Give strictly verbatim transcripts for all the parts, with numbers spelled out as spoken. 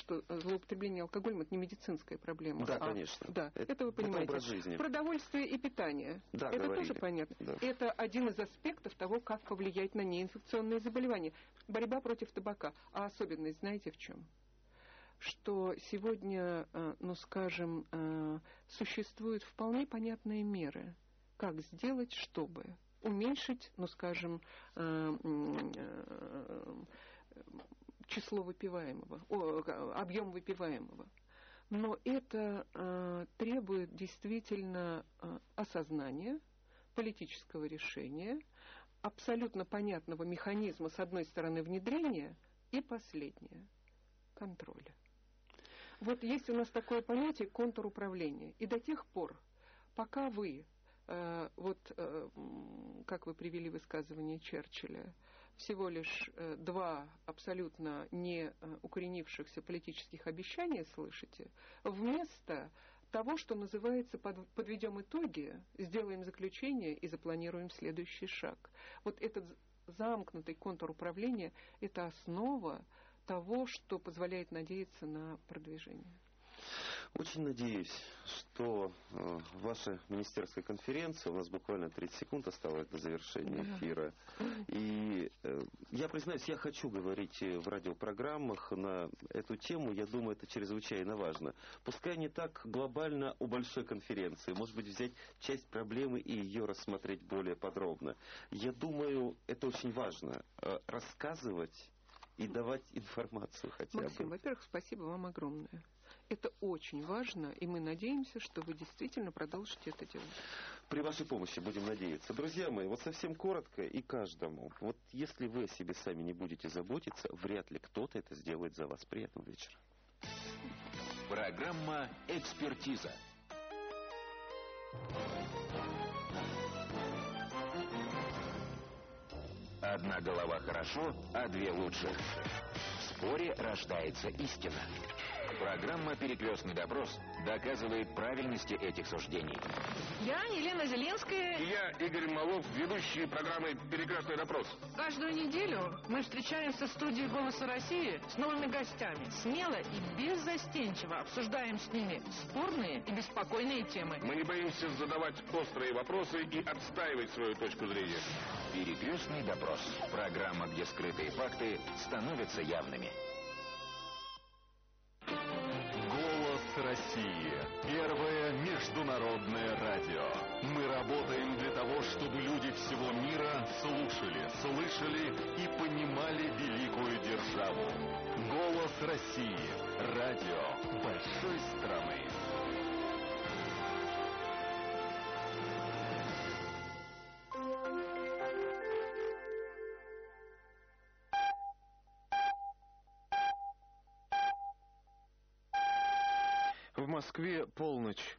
что злоупотребление алкоголем – это не медицинская проблема. Да, а, конечно. Да, это, это вы понимаете. Это образ жизни. Продовольствие и питание. Да, это говорили. тоже понятно. Да. Это один из аспектов того, как повлиять на неинфекционные заболевания. Борьба против табака. А особенность знаете в чем? Что сегодня, ну скажем, существуют вполне понятные меры, как сделать, чтобы уменьшить, ну скажем, число выпиваемого, объем выпиваемого. Но это требует действительно осознания, политического решения, абсолютно понятного механизма, с одной стороны, внедрения, и последнее – контроля. Вот есть у нас такое понятие контур управления. И до тех пор, пока вы, э, вот э, как вы привели высказывание Черчилля, всего лишь э, два абсолютно не укоренившихся политических обещания слышите, вместо того, что называется под, подведем итоги, сделаем заключение и запланируем следующий шаг. Вот этот замкнутый контур управления – это основа того, что позволяет надеяться на продвижение. Очень надеюсь, что э, ваша министерская конференция, у нас буквально тридцать секунд осталось до завершения эфира, и э, я признаюсь, я хочу говорить в радиопрограммах на эту тему, я думаю, это чрезвычайно важно. Пускай не так глобально у большой конференции, может быть, взять часть проблемы и ее рассмотреть более подробно. Я думаю, это очень важно, э, рассказывать и давать информацию хотя бы. Максим, во-первых, спасибо вам огромное. Это очень важно, и мы надеемся, что вы действительно продолжите это делать. При вашей помощи будем надеяться. Друзья мои, вот совсем коротко и каждому. Вот если вы о себе сами не будете заботиться, вряд ли кто-то это сделает за вас. Приятного вечера. Программа «Экспертиза». Одна голова хорошо, а две лучше. В споре рождается истина. Программа «Перекрестный допрос» доказывает правильности этих суждений. Я Елена Зеленская. И я Игорь Малов, ведущий программы «Перекрестный допрос». Каждую неделю мы встречаемся в студии «Голоса России» с новыми гостями. Смело и беззастенчиво обсуждаем с ними спорные и беспокойные темы. Мы не боимся задавать острые вопросы и отстаивать свою точку зрения. «Перекрестный допрос». Программа, где скрытые факты становятся явными. Голос России. Первое международное радио. Мы работаем для того, чтобы люди всего мира слушали, слышали и понимали великую державу. Голос России. Радио большой страны. В Москве полночь.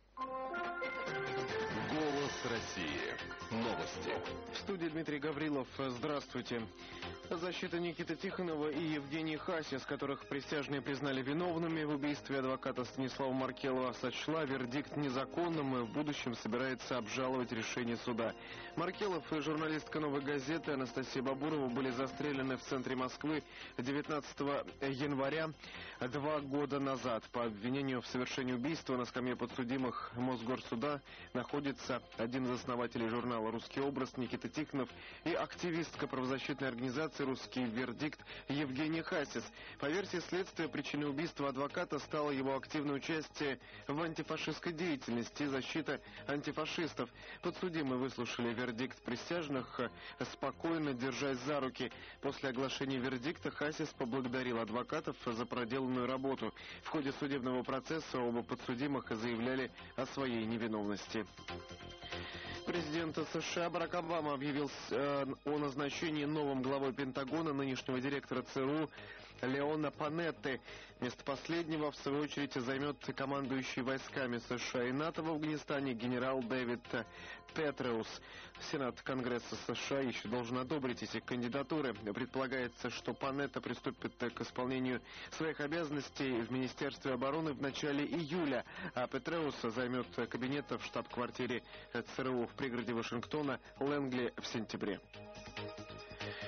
Голос России. Новости. В студии Дмитрий Гаврилов. Здравствуйте. Защита Никиты Тихонова и Евгении Хасис, которых присяжные признали виновными в убийстве адвоката Станислава Маркелова, сочла вердикт незаконным и в будущем собирается обжаловать решение суда. Маркелов и журналистка «Новой газеты» Анастасия Бабурова были застрелены в центре Москвы девятнадцатого января два года назад. По обвинению в совершении убийства на скамье подсудимых Мосгорсуда находится один из основателей журнала «Русский образ» Никита Тихонов и активистка правозащитной организации «Русский вердикт» Евгения Хасис. По версии следствия, причиной убийства адвоката стало его активное участие в антифашистской деятельности и защита антифашистов. Подсудимые выслушали вердикт присяжных, спокойно держась за руки. После оглашения вердикта Хасис поблагодарил адвокатов за проделанную работу. В ходе судебного процесса оба подсудимых заявляли о своей невиновности. Президент США Барак Обама объявил э, о назначении новым главой Пентагона нынешнего директора ЦРУ Леона Панетты. Место последнего, в свою очередь, займет командующий войсками США и НАТО в Афганистане генерал Дэвид Петреус. Сенат Конгресса США еще должен одобрить эти кандидатуры. Предполагается, что Панетта приступит к исполнению своих обязанностей в Министерстве обороны в начале июля, а Петреус займет кабинет в штаб-квартире ЦРУ в пригороде Вашингтона Лэнгли в сентябре. Число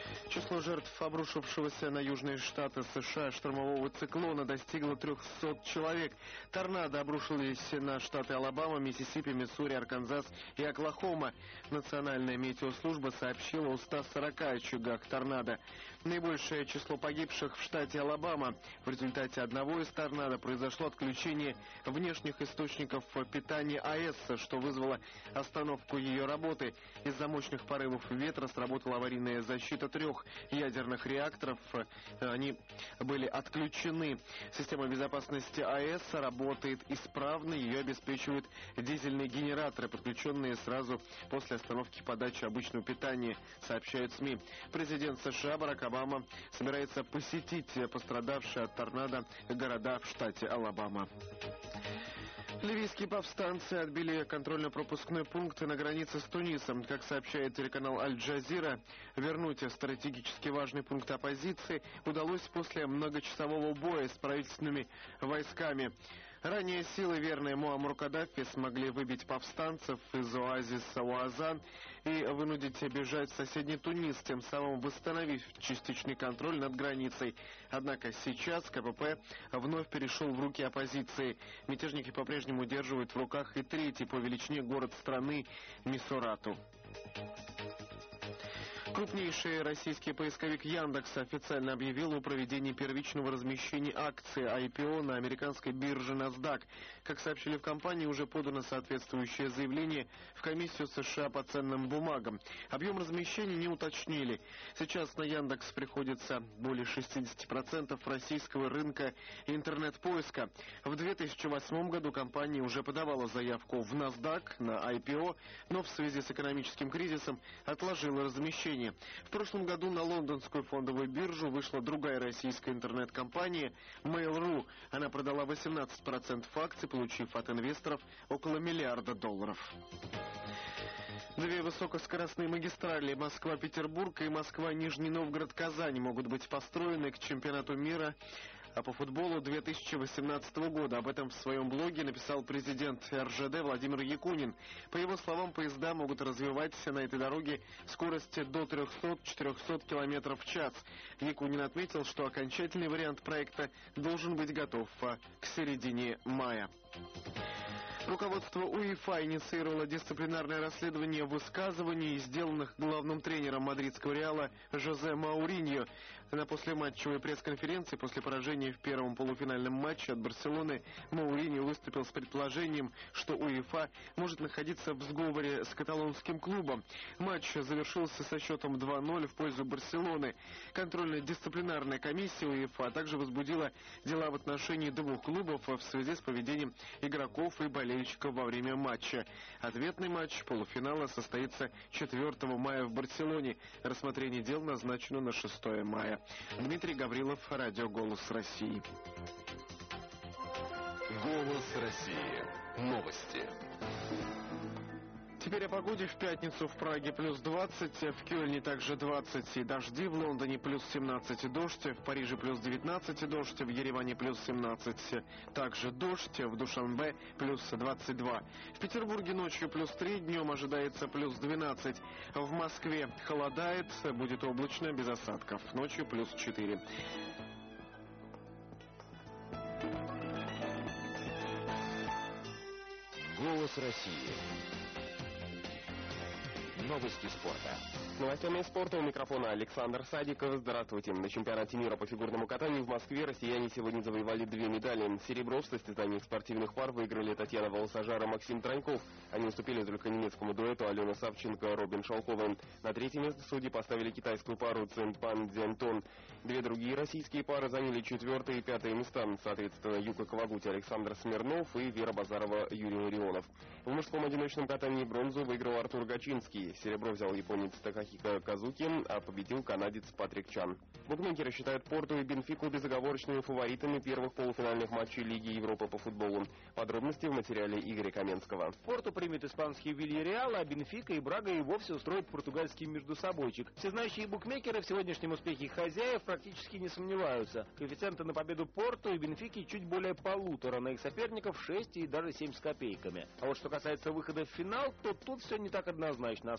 Число жертв обрушившегося на южные штаты США штормового циклона достигло трехсот человек. Торнадо обрушились на штаты Алабама, Миссисипи, Миссури, Арканзас и Оклахома. Национальная метеослужба сообщила о ста сорока очагах торнадо. Наибольшее число погибших в штате Алабама. В результате одного из торнадо произошло отключение внешних источников питания АЭС, что вызвало остановку ее работы. Из-за мощных порывов ветра сработала аварийная защита трех ядерных реакторов. Они были отключены. Система безопасности АЭС работает исправно. Ее обеспечивают дизельные генераторы, подключенные сразу после остановки подачи обычного питания, сообщают СМИ. Президент США Барак Обама собирается посетить пострадавшие от торнадо города в штате Алабама. Ливийские повстанцы отбили контрольно-пропускной пункт на границе с Тунисом. Как сообщает телеканал Аль-Джазира, вернуть стратегически важный пункт оппозиции удалось после многочасового боя с правительственными войсками. Ранее силы, верные Муаммару Каддафи, смогли выбить повстанцев из оазиса Уазан и вынудить бежать в соседний Тунис, тем самым восстановив частичный контроль над границей. Однако сейчас КПП вновь перешел в руки оппозиции. Мятежники по-прежнему удерживают в руках и третий по величине город страны Мисурату. Крупнейший российский поисковик Яндекс официально объявил о проведении первичного размещения акций ай пи о на американской бирже NASDAQ. Как сообщили в компании, уже подано соответствующее заявление в комиссию США по ценным бумагам. Объем размещения не уточнили. Сейчас на Яндекс приходится более шестьдесят процентов российского рынка интернет-поиска. В две тысячи восьмом году компания уже подавала заявку в NASDAQ на ай пи о, но в связи с экономическим кризисом отложила размещение. В прошлом году на лондонскую фондовую биржу вышла другая российская интернет-компания Mail.ru. Она продала восемнадцать процентов акций, получив от инвесторов около миллиарда долларов. Две высокоскоростные магистрали Москва-Петербург и Москва-Нижний Новгород-Казань могут быть построены к чемпионату мира по футболу две тысячи восемнадцатого года. Об этом в своем блоге написал президент эр жэ дэ Владимир Якунин. По его словам, поезда могут развивать на этой дороге скорости до трехсот-четырехсот километров в час. Якунин отметил, что окончательный вариант проекта должен быть готов к середине мая. Руководство УЕФА инициировало дисциплинарное расследование высказываний, сделанных главным тренером мадридского Реала Жозе Мауриньо. На послематчевой пресс-конференции после поражения в первом полуфинальном матче от Барселоны Мауриньо выступил с предположением, что УЕФА может находиться в сговоре с каталонским клубом. Матч завершился со счетом два ноль в пользу Барселоны. Контрольно-дисциплинарная комиссия УЕФА также возбудила дела в отношении двух клубов в связи с поведением игроков и болельщиков во время матча. Ответный матч полуфинала состоится четвёртого мая в Барселоне. Рассмотрение дел назначено на шестое мая. Дмитрий Гаврилов, радио «Голос России». «Голос России». Новости. Теперь о погоде. В пятницу в Праге плюс двадцать, в Кёльне также двадцать и дожди, в Лондоне плюс семнадцать и дождь, в Париже плюс девятнадцать и дождь, в Ереване плюс семнадцать, также дождь, в Душанбе плюс двадцать два. В Петербурге ночью плюс три, днем ожидается плюс двенадцать. В Москве холодает, будет облачно, без осадков, ночью плюс четыре. «Голос России». Новости спорта. С новостями спорта у микрофона Александр Садиков. Здравствуйте. На чемпионате мира по фигурному катанию в Москве россияне сегодня завоевали две медали. Серебро в состязании спортивных пар выиграли Татьяна Волосожар и Максим Траньков. Они уступили только немецкому дуэту Алена Савченко и Робин Шолхова. На третье место судьи поставили китайскую пару Цинпан Дзянтон. Две другие российские пары заняли четвертое и пятое места. Соответственно, Юка Кавагути Александр Смирнов и Вера Базарова Юрий Ларионов. В мужском одиночном катании бронзу выиграл Артур Гачинский. Серебро взял японец Такахико Казуки, а победил канадец Патрик Чан. Букмекеры считают Порту и Бенфику безоговорочными фаворитами первых полуфинальных матчей Лиги Европы по футболу. Подробности в материале Игоря Каменского. Порту примет испанский Вильяреал, а Бенфика и Брага и вовсе устроят португальский междусобойчик. Всезнающие букмекеры в сегодняшнем успехе хозяев практически не сомневаются. Коэффициенты на победу Порту и Бенфики чуть более полутора, на их соперников шесть и даже семь с копейками. А вот что касается выхода в финал, то тут все не так однозначно, особенно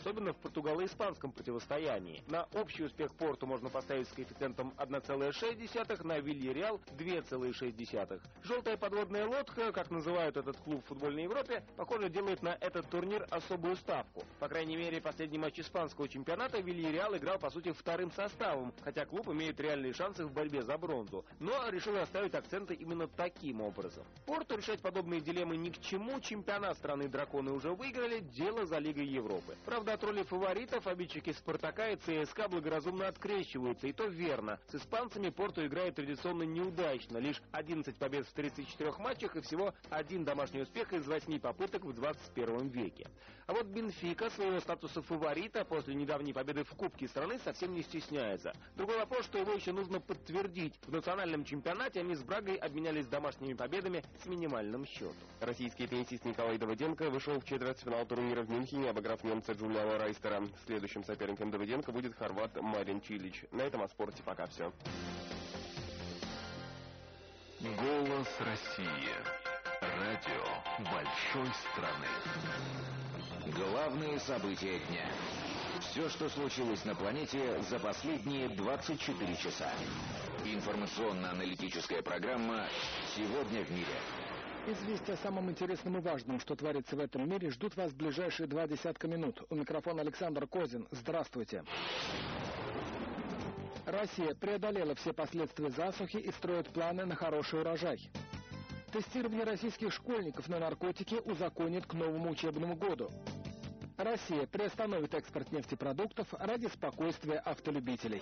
особенно в португало-испанском противостоянии. На общий успех Порту можно поставить с коэффициентом одна целая шесть десятых, на Вильяреал две целых шесть десятых. Желтая подводная лодка, как называют этот клуб в футбольной Европе, похоже, делает на этот турнир особую ставку. По крайней мере, последний матч испанского чемпионата Вильяреал играл, по сути, вторым составом, хотя клуб имеет реальные шансы в борьбе за бронзу, но решил расставить акценты именно таким образом. Порту решать подобные дилеммы ни к чему, чемпионат страны драконы уже выиграли, дело за Лигой Европы. Правда, от роли фаворитов обидчики Спартака и ЦСКА благоразумно открещиваются, и то верно. С испанцами Порту играет традиционно неудачно, лишь одиннадцать побед в тридцати четырёх матчах и всего один домашний успех из восьми попыток в двадцать первом веке. А вот Бенфика своего статуса фаворита после недавней победы в Кубке страны совсем не стесняется. Другой вопрос, что его еще нужно подтвердить. В национальном чемпионате они с Брагой обменялись домашними победами с минимальным счетом. Российский теннисист Николай Давыденко вышел в четвертьфинал турнира в Мюнхене, обыграв немца Джулиана Райстера. Следующим соперником Давыденко будет хорват Марин Чилич. На этом о спорте пока все. Голос России. Радио большой страны. Главные события дня. Все, что случилось на планете за последние двадцать четыре часа. Информационно-аналитическая программа «Сегодня в мире». Известия о самом интересном и важном, что творится в этом мире, ждут вас в ближайшие два десятка минут. У микрофона Александр Козин. Здравствуйте. Россия преодолела все последствия засухи и строит планы на хороший урожай. Тестирование российских школьников на наркотики узаконит к новому учебному году. Россия приостановит экспорт нефтепродуктов ради спокойствия автолюбителей.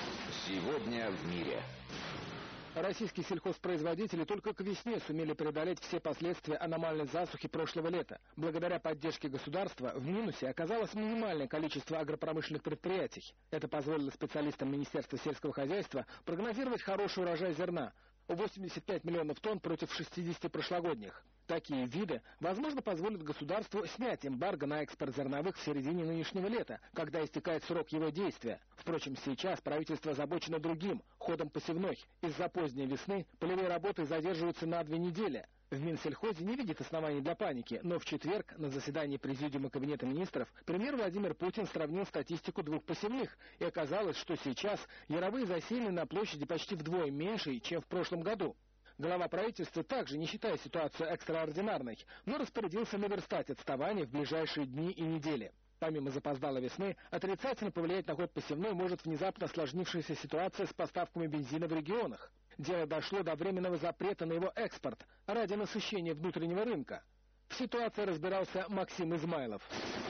Сегодня в мире. Российские сельхозпроизводители только к весне сумели преодолеть все последствия аномальной засухи прошлого лета. Благодаря поддержке государства в минусе оказалось минимальное количество агропромышленных предприятий. Это позволило специалистам Министерства сельского хозяйства прогнозировать хороший урожай зерна – восемьдесят пять миллионов тонн против шестидесяти прошлогодних. Такие виды, возможно, позволят государству снять эмбарго на экспорт зерновых в середине нынешнего лета, когда истекает срок его действия. Впрочем, сейчас правительство озабочено другим – ходом посевной. Из-за поздней весны полевые работы задерживаются на две недели. В Минсельхозе не видит оснований для паники, но в четверг на заседании Президиума Кабинета министров премьер Владимир Путин сравнил статистику двух посевных, и оказалось, что сейчас яровые засеяны на площади почти вдвое меньше, чем в прошлом году. Глава правительства также не считает ситуацию экстраординарной, но распорядился наверстать отставание в ближайшие дни и недели. Помимо запоздалой весны, отрицательно повлиять на ход посевной может внезапно осложнившаяся ситуация с поставками бензина в регионах. Дело дошло до временного запрета на его экспорт ради насыщения внутреннего рынка. В ситуации разбирался Максим Измайлов.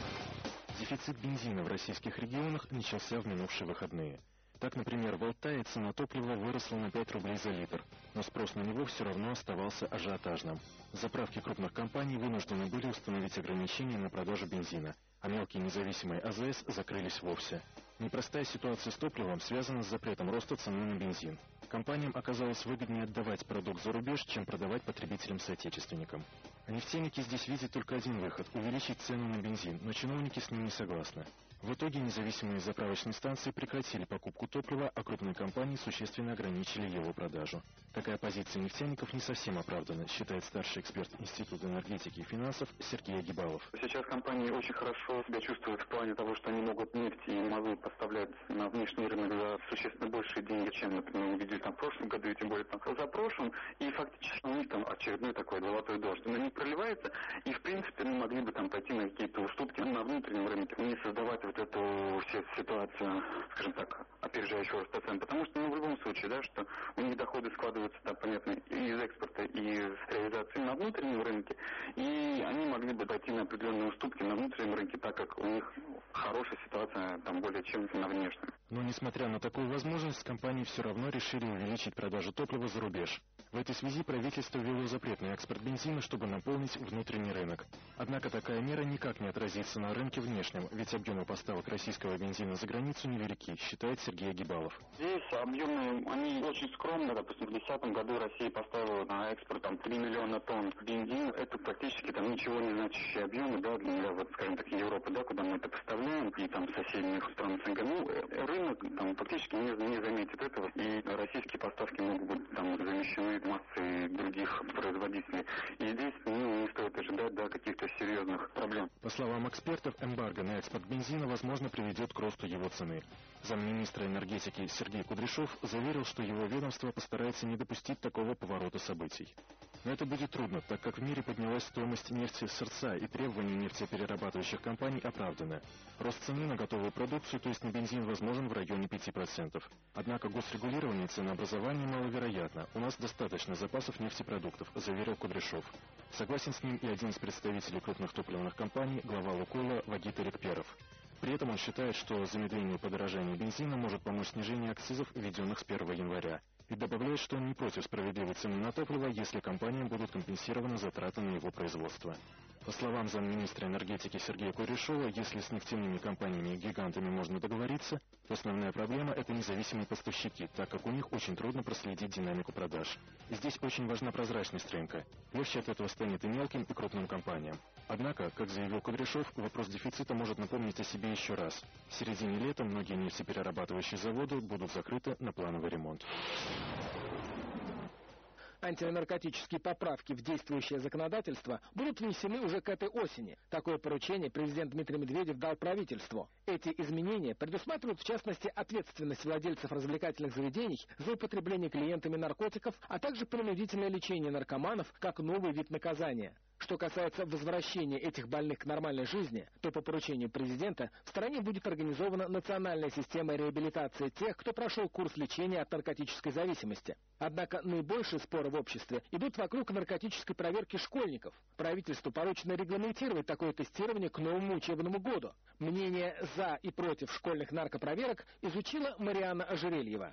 Дефицит бензина в российских регионах начался в минувшие выходные. Так, например, в Алтае цена топлива выросла на пять рублей за литр, но спрос на него все равно оставался ажиотажным. Заправки крупных компаний вынуждены были установить ограничения на продажу бензина, а мелкие независимые АЗС закрылись вовсе. Непростая ситуация с топливом связана с запретом роста цены на бензин. Компаниям оказалось выгоднее отдавать продукт за рубеж, чем продавать потребителям-соотечественникам. А нефтяники здесь видят только один выход – увеличить цену на бензин, но чиновники с ним не согласны. В итоге независимые заправочные станции прекратили покупку топлива, а крупные компании существенно ограничили его продажу. Такая позиция нефтяников не совсем оправдана, считает старший эксперт Института энергетики и финансов Сергей Агибалов. Сейчас компании очень хорошо себя чувствуют в плане того, что они могут нефть и мазут поставлять на внешний рынок за существенно большие деньги, чем, например, мы видели там в прошлом году и тем более там за прошлым. И фактически у них там очередной такой золотой дождь. На них проливается, и в принципе они могли бы там пойти на какие-то уступки на внутреннем рынке, не создавать вот эту ситуацию, скажем так, опережающего роста цен. Потому что, ну, в любом случае, да, что у них доходы складываются, да, понятно, и из экспорта, и из реализации на внутреннем рынке, и они могли бы пойти на определенные уступки на внутреннем рынке, так как у них хорошая ситуация там более чем на внешнем. Но, несмотря на такую возможность, компании все равно решили увеличить продажу топлива за рубеж. В этой связи правительство ввело запрет на экспорт бензина, чтобы наполнить внутренний рынок. Однако такая мера никак не отразится на рынке внешнем, ведь объемы поставок российского бензина за границу невелики, считает Сергей Агибалов. Здесь объемы, они очень скромные. Допустим, в две тысячи десятом году Россия поставила на экспорт там три миллиона тонн бензина. Это практически там ничего не значащие объемы, да, для, вот, скажем так, Европы, да, куда мы это поставляем, и там соседних стран СНГ. Ну, рынок там практически не, не заметит этого, и российские поставки могут быть там замещены массой других производителей. И здесь, ну, не стоит ожидать до каких-то серьезных проблем. По словам экспертов, эмбарго на экспорт бензина, возможно, приведет к росту его цены. Замминистра энергетики Сергей Кудряшов заверил, что его ведомство постарается не допустить такого поворота событий. Но это будет трудно, так как в мире поднялась стоимость нефти сырца, и требования нефтеперерабатывающих компаний оправданы. Рост цены на готовую продукцию, то есть на бензин, возможен в районе пяти процентов. Однако госрегулирование ценообразования маловероятно. У нас достаточно запасов нефтепродуктов, заверил Кудряшов. Согласен с ним и один из представителей крупных топливных компаний, глава «Лукойла» Вагит Эликперов. При этом он считает, что замедлению подорожания бензина может помочь снижение акцизов, введенных с первого января. И добавляет, что он не против справедливой цены на топливо, если компаниям будут компенсированы затраты на его производство. По словам замминистра энергетики Сергея Кудряшова, если с нефтяными компаниями и гигантами можно договориться, то основная проблема – это независимые поставщики, так как у них очень трудно проследить динамику продаж. И здесь очень важна прозрачность рынка. Легче от этого станет и мелким, и крупным компаниям. Однако, как заявил Кудряшов, вопрос дефицита может напомнить о себе еще раз. В середине лета многие нефтеперерабатывающие заводы будут закрыты на плановый ремонт. Антинаркотические поправки в действующее законодательство будут внесены уже к этой осени. Такое поручение президент Дмитрий Медведев дал правительству. Эти изменения предусматривают, в частности, ответственность владельцев развлекательных заведений за употребление клиентами наркотиков, а также принудительное лечение наркоманов как новый вид наказания. Что касается возвращения этих больных к нормальной жизни, то по поручению президента в стране будет организована национальная система реабилитации тех, кто прошел курс лечения от наркотической зависимости. Однако наибольшие споры в обществе идут вокруг наркотической проверки школьников. Правительству поручено регламентировать такое тестирование к новому учебному году. Мнение за и против школьных наркопроверок изучила Марианна Ожерельева.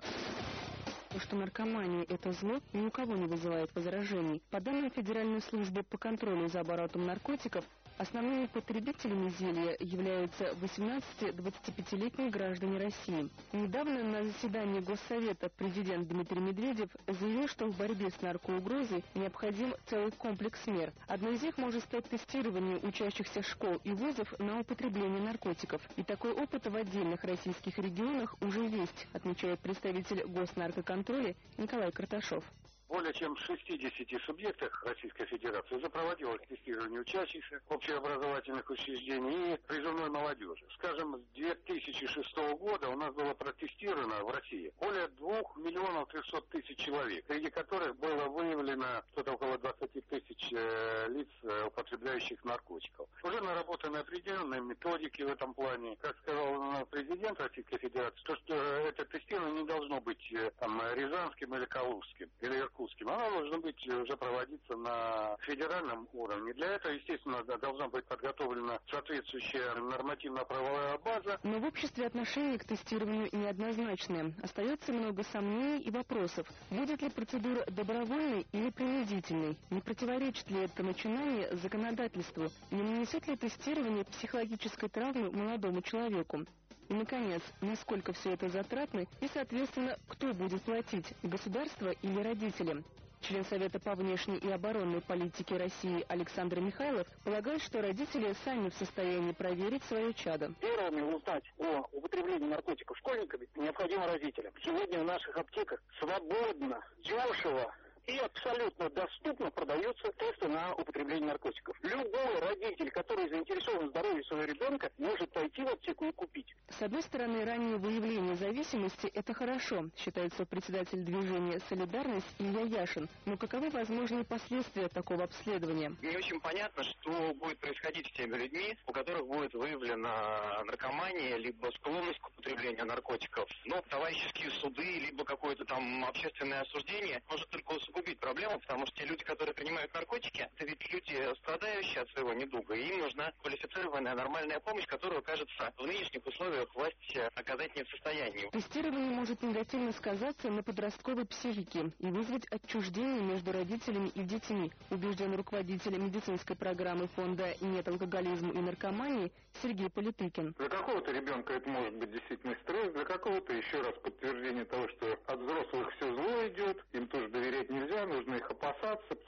Что наркомания – это зло, ни у кого не вызывает возражений. По данным Федеральной службы по контролю за оборотом наркотиков, основными потребителями зелья являются восемнадцати-двадцатипятилетние граждане России. Недавно на заседании Госсовета президент Дмитрий Медведев заявил, что в борьбе с наркоугрозой необходим целый комплекс мер. Одной из них может стать тестирование учащихся школ и вузов на употребление наркотиков. И такой опыт в отдельных российских регионах уже есть, отмечает представитель Госнаркоконтроля Николай Карташов. Более чем в шестидесяти субъектах Российской Федерации уже проводилось тестирование учащихся общеобразовательных учреждений и призывной молодежи. Скажем, с две тысячи шестого года у нас было протестировано в России более двух миллионов трехсот тысяч человек, среди которых было выявлено что-то около двадцати тысяч э, лиц, э, употребляющих наркотиков. Уже наработаны определенные методики в этом плане. Как сказал президент Российской Федерации, то, что это тестирование не должно быть э, там, рязанским или калужским, или оно должно быть уже проводиться на федеральном уровне. Для этого, естественно, должна быть подготовлена соответствующая нормативно-правовая база. Но в обществе отношение к тестированию неоднозначное. Остается много сомнений и вопросов. Будет ли процедура добровольной или принудительной? Не противоречит ли это начинание законодательству? Не нанесет ли тестирование психологической травмы молодому человеку? И, наконец, насколько все это затратно и, соответственно, кто будет платить – государство или родители? Член Совета по внешней и оборонной политике России Александр Михайлов полагает, что родители сами в состоянии проверить свое чадо. Первыми узнать о употреблении наркотиков школьниками необходимо родителям. Сегодня в наших аптеках свободно, дешево и абсолютно доступно продаются тесты на употребление наркотиков. Любой родитель, который заинтересован в здоровье своего ребенка, может пойти в аптеку и купить. С одной стороны, раннее выявление зависимости – это хорошо, считает председатель движения «Солидарность» Илья Яшин. Но каковы возможные последствия такого обследования? Не очень понятно, что будет происходить с теми людьми, у которых будет выявлена наркомания, либо склонность к употреблению наркотиков. Но товарищеские суды, либо какое-то там общественное осуждение может только усугубить проблему, потому что те люди, которые принимают наркотики, это ведь люди, страдающие от своего недуга, и им нужна квалифицированная нормальная помощь, которую, кажется, в нынешних условиях власть оказать не в состоянии. Тестирование может негативно сказаться на подростковой психике и вызвать отчуждение между родителями и детьми, убежден руководитель медицинской программы фонда «Нет алкоголизму и наркомании» Сергей Политыкин. Для какого-то ребенка это может быть действительно стресс, для какого-то еще раз подтверждение того, что от взрослых все зло идет, им тоже доверять нельзя, нужно их опасаться, потому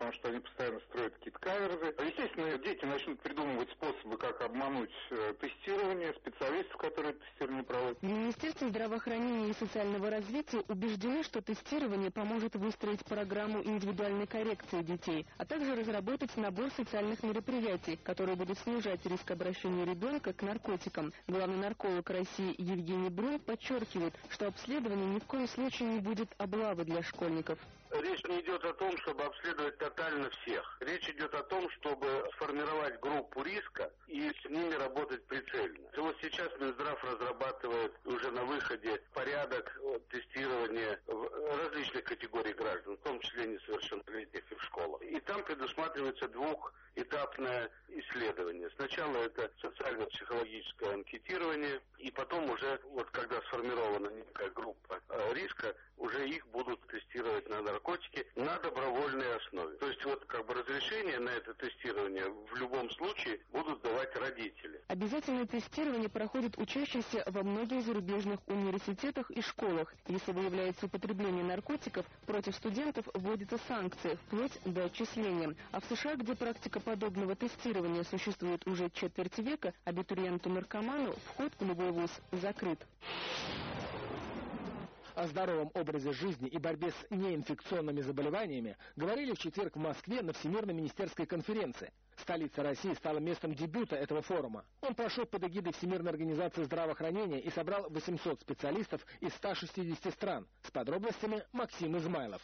потому что они постоянно строят какие-то каверзы. Естественно, дети начнут придумывать способы, как обмануть э, тестирование, специалистов, которые тестирование проводят. В Министерстве здравоохранения и социального развития убеждены, что тестирование поможет выстроить программу индивидуальной коррекции детей, а также разработать набор социальных мероприятий, которые будут снижать риск обращения ребенка к наркотикам. Главный нарколог России Евгений Брун подчеркивает, что обследование ни в коем случае не будет облавой для школьников. Речь не идет о том, чтобы обследовать тотально всех. Речь идет о том, чтобы сформировать группу риска и с ними работать прицельно. И вот сейчас Минздрав разрабатывает уже на выходе порядок тестирования различных категорий граждан, в том числе несовершеннолетних и в школах. И там предусматривается двухэтапное исследование. Сначала это социально-психологическое анкетирование, и потом уже, вот когда сформирована некая группа э, риска, уже их будут тестировать на наркотики на добровольной основе. То есть вот как бы разрешение на это тестирование в любом случае будут давать родители. Обязательное тестирование проходит учащиеся во многих зарубежных университетах и школах. Если выявляется употребление наркотиков, против студентов вводятся санкции, вплоть до отчисления. А в США, где практика подобного тестирования существует уже четверть века, абитуриенту-наркоману вход в любой вуз закрыт. О здоровом образе жизни и борьбе с неинфекционными заболеваниями говорили в четверг в Москве на Всемирной министерской конференции. Столица России стала местом дебюта этого форума. Он прошел под эгидой Всемирной организации здравоохранения и собрал восемьсот специалистов из ста шестидесяти стран. С подробностями Максим Измайлов.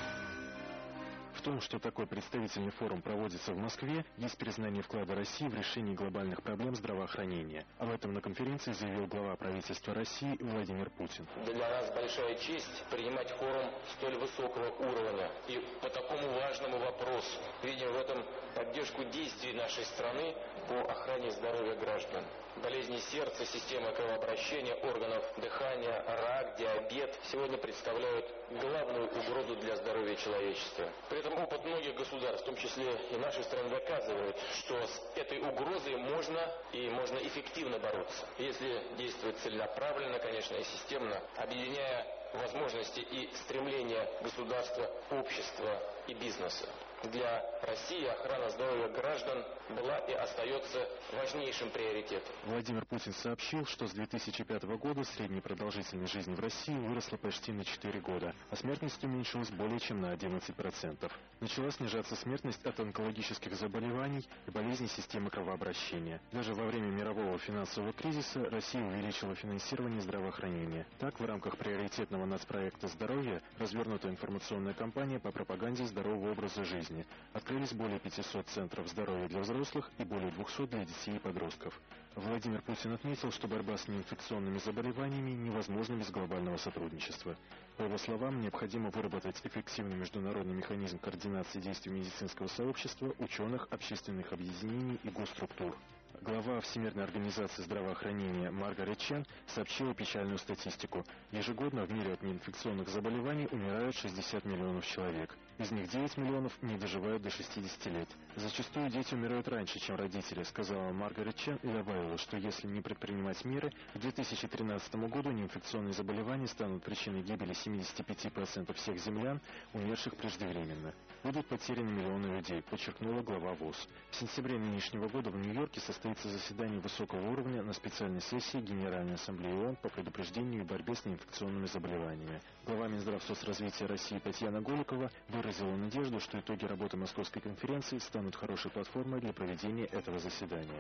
В том, что такой представительный форум проводится в Москве, есть признание вклада России в решение глобальных проблем здравоохранения. Об этом на конференции заявил глава правительства России Владимир Путин. Для нас большая честь принимать форум столь высокого уровня. И по такому важному вопросу видим в этом поддержку действий нашей страны по охране здоровья граждан. Болезни сердца, системы кровообращения, органов дыхания, рак, диабет сегодня представляют главную угрозу для здоровья человечества. При этом опыт многих государств, в том числе и нашей страны, доказывает, что с этой угрозой можно и можно эффективно бороться, если действовать целенаправленно, конечно, и системно, объединяя возможности и стремления государства, общества и бизнеса. Для России охрана здоровья граждан была и остается важнейшим приоритетом. Владимир Путин сообщил, что с две тысячи пятого года средняя продолжительность жизни в России выросла почти на четыре года, а смертность уменьшилась более чем на одиннадцать процентов. Начала снижаться смертность от онкологических заболеваний и болезней системы кровообращения. Даже во время мирового финансового кризиса Россия увеличила финансирование здравоохранения. Так, в рамках приоритетного нацпроекта «Здоровье» развернута информационная кампания по пропаганде здорового образа жизни. Открылись более пятисот центров здоровья для взрослых и более двухсот для детей и подростков. Владимир Путин отметил, что борьба с неинфекционными заболеваниями невозможна без глобального сотрудничества. По его словам, необходимо выработать эффективный международный механизм координации действий медицинского сообщества, ученых, общественных объединений и госструктур. Глава Всемирной организации здравоохранения Маргарет Чен сообщила печальную статистику. Ежегодно в мире от неинфекционных заболеваний умирают шестьдесят миллионов человек. Из них девять миллионов не доживают до шестидесяти лет. Зачастую дети умирают раньше, чем родители, сказала Маргарет Чен и добавила, что если не предпринимать меры, к две тысячи тринадцатому году неинфекционные заболевания станут причиной гибели семидесяти пяти процентов всех землян, умерших преждевременно. Будут потеряны миллионы людей, подчеркнула глава ВОЗ. В сентябре нынешнего года в Нью-Йорке состоится заседание высокого уровня на специальной сессии Генеральной Ассамблеи ООН по предупреждению и борьбе с неинфекционными заболеваниями. Глава Минздравсоцразвития России Татьяна Голикова выразила надежду, что итоги работы Московской конференции станут хорошей платформой для проведения этого заседания.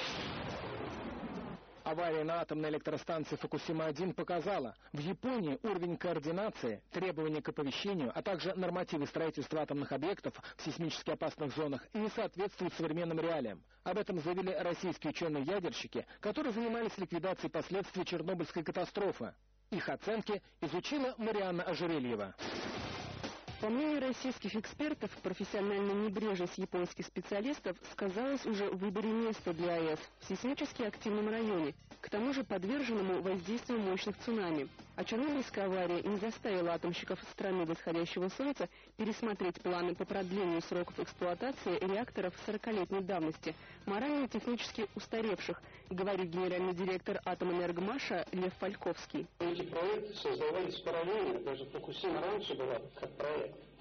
Авария на атомной электростанции Фукусима-один показала, в Японии уровень координации, требования к оповещению, а также нормативы строительства атомных объектов в сейсмически опасных зонах не соответствуют современным реалиям. Об этом заявили российские ученые-ядерщики, которые занимались ликвидацией последствий Чернобыльской катастрофы. Их оценки изучила Марианна Ожерельева. По мнению российских экспертов, профессиональная небрежность японских специалистов сказалась уже в выборе места для АЭС в сейсмически активном районе, к тому же подверженному воздействию мощных цунами. А Чернобыльская авария не заставила атомщиков страны восходящего солнца пересмотреть планы по продлению сроков эксплуатации реакторов сорокалетней давности, морально и технически устаревших, говорит генеральный директор Атомэнергомаша Лев Фальковский. Эти проекты создавались параллельно, даже Фукусима раньше была как проект.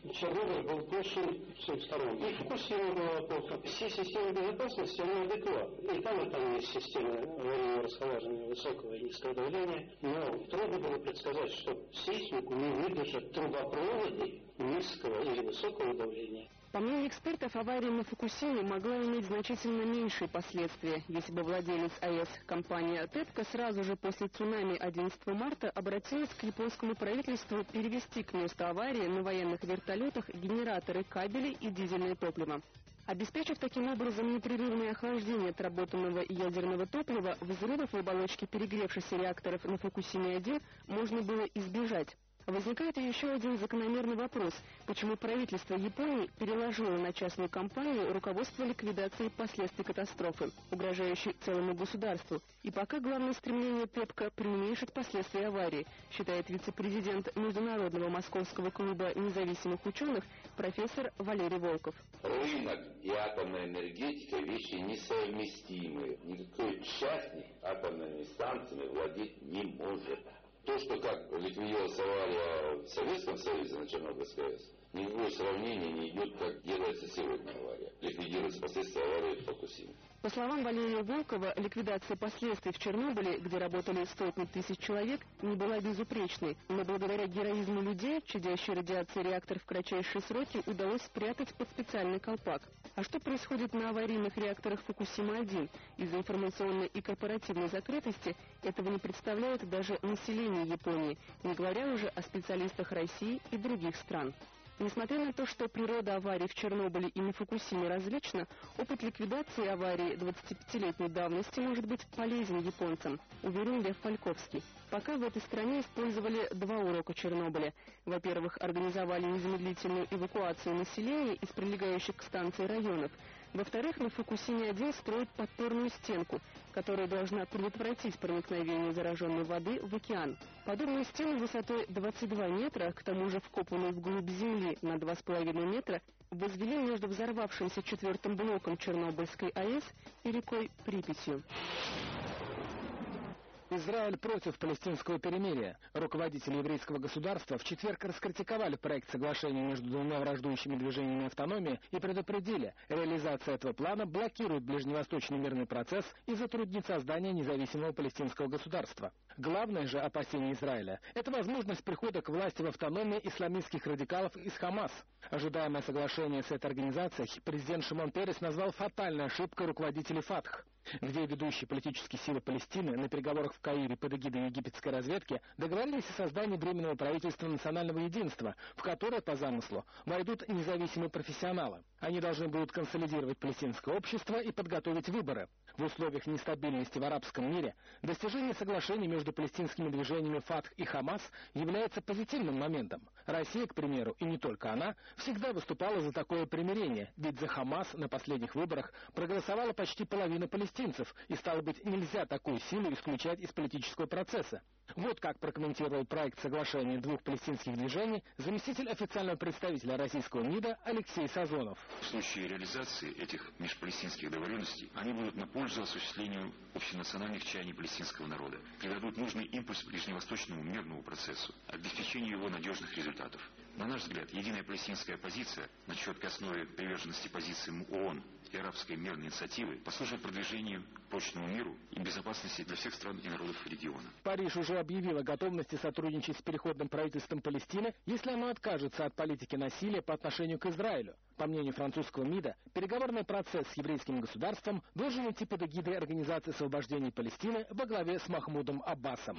Чернобыль был плохим с всех сторон. И Фукусима была плохо. Все системы безопасности, они адекватны. И там, и там есть системы аварийного расхолаживания высокого и низкого давления. Но трудно было предсказать, что сейсмику не выдержат трубопроводы низкого или высокого давления. По мнению экспертов, авария на Фукусиме могла иметь значительно меньшие последствия, если бы владелец АЭС, компания ТЭПКО, сразу же после цунами одиннадцатого марта обратилась к японскому правительству перевести к месту аварии на военных вертолетах генераторы, кабели и дизельное топливо. Обеспечив таким образом непрерывное охлаждение отработанного ядерного топлива, взрывов в оболочке перегревшихся реакторов на Фукусиме один можно было избежать. Возникает еще один закономерный вопрос, почему правительство Японии переложило на частную компанию руководство ликвидацией последствий катастрофы, угрожающей целому государству, и пока главное стремление ТЭПКО преуменьшить последствия аварии, считает вице-президент Международного московского клуба независимых ученых профессор Валерий Волков. Рынок и атомная энергетика – вещи несовместимые. Никакой частник атомными станциями владеть не может. То, что как ликвидировалась авария в Советском Союзе на Чернобыльской АЭС, никакого сравнения не идет, как делается сегодня авария. Ликвидируются последствия аварии в Фукусиме. По словам Валерия Волкова, ликвидация последствий в Чернобыле, где работали сотни тысяч человек, не была безупречной. Но благодаря героизму людей, чадящий радиацией реактор в кратчайшие сроки удалось спрятать под специальный колпак. А что происходит на аварийных реакторах Фукусима один? Из-за информационной и корпоративной закрытости этого не представляет даже население Японии, не говоря уже о специалистах России и других стран. Несмотря на то, что природа аварий в Чернобыле и на Фукусиме различна, опыт ликвидации аварии двадцатипятилетней давности может быть полезен японцам, уверен Лев Фальковский. Пока в этой стране использовали два урока Чернобыля. Во-первых, организовали незамедлительную эвакуацию населения из прилегающих к станции районов. Во-вторых, на Фукусиме один строят подпорную стенку, которая должна предотвратить проникновение зараженной воды в океан. Подобную стену высотой двадцать два метра, к тому же вкопанную вглубь земли на два с половиной метра, возвели между взорвавшимся четвертым блоком Чернобыльской АЭС и рекой Припятью. Израиль против палестинского перемирия. Руководители еврейского государства в четверг раскритиковали проект соглашения между двумя враждующими движениями автономии и предупредили, реализация этого плана блокирует ближневосточный мирный процесс и затруднит создание независимого палестинского государства. Главное же опасение Израиля – это возможность прихода к власти в автономии исламистских радикалов из Хамас. Ожидаемое соглашение с этой организацией президент Шимон Перес назвал фатальной ошибкой руководителей Фатх. Две ведущие политические силы Палестины на переговорах в Каире под эгидой египетской разведки договорились о создании временного правительства национального единства, в которое, по замыслу, войдут независимые профессионалы. Они должны будут консолидировать палестинское общество и подготовить выборы. В условиях нестабильности в арабском мире достижение соглашений между палестинскими движениями Фатх и Хамас является позитивным моментом. Россия, к примеру, и не только она, всегда выступала за такое примирение, ведь за Хамас на последних выборах проголосовала почти половина палестинцев, и, стало быть, нельзя такую силу исключать из политического процесса. Вот как прокомментировал проект соглашения двух палестинских движений заместитель официального представителя российского МИДа Алексей Сазонов. В случае реализации этих межпалестинских договоренностей они будут на пользу осуществлению общенациональных чаяний палестинского народа, придадут нужный импульс ближневосточному мирному процессу, обеспечению его надежных результатов. На наш взгляд, единая палестинская позиция на четкой основе приверженности позициям ООН и арабской мирной инициативы послужит продвижению к прочному миру и безопасности для всех стран и народов региона. Париж уже объявил о готовности сотрудничать с переходным правительством Палестины, если оно откажется от политики насилия по отношению к Израилю. По мнению французского МИДа, переговорный процесс с еврейским государством должен идти под эгидой Организации освобождения Палестины во главе с Махмудом Аббасом.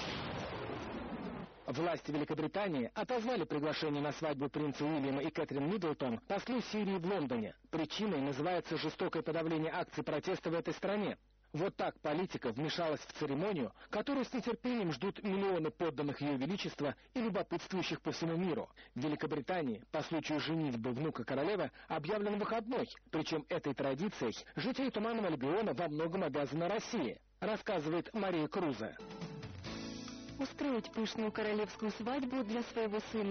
Власти Великобритании отозвали приглашение на свадьбу принца Уильяма и Кэтрин Миддлтон послу Сирии в Лондоне. Причиной называется жестокое подавление акций протеста в этой стране. Вот так политика вмешалась в церемонию, которую с нетерпением ждут миллионы подданных Ее Величества и любопытствующих по всему миру. В Великобритании по случаю женитьбы внука королевы объявлен выходной, причем этой традицией жители Туманного Альбиона во многом обязаны России, рассказывает Мария Круза. Устроить пышную королевскую свадьбу для своего сына в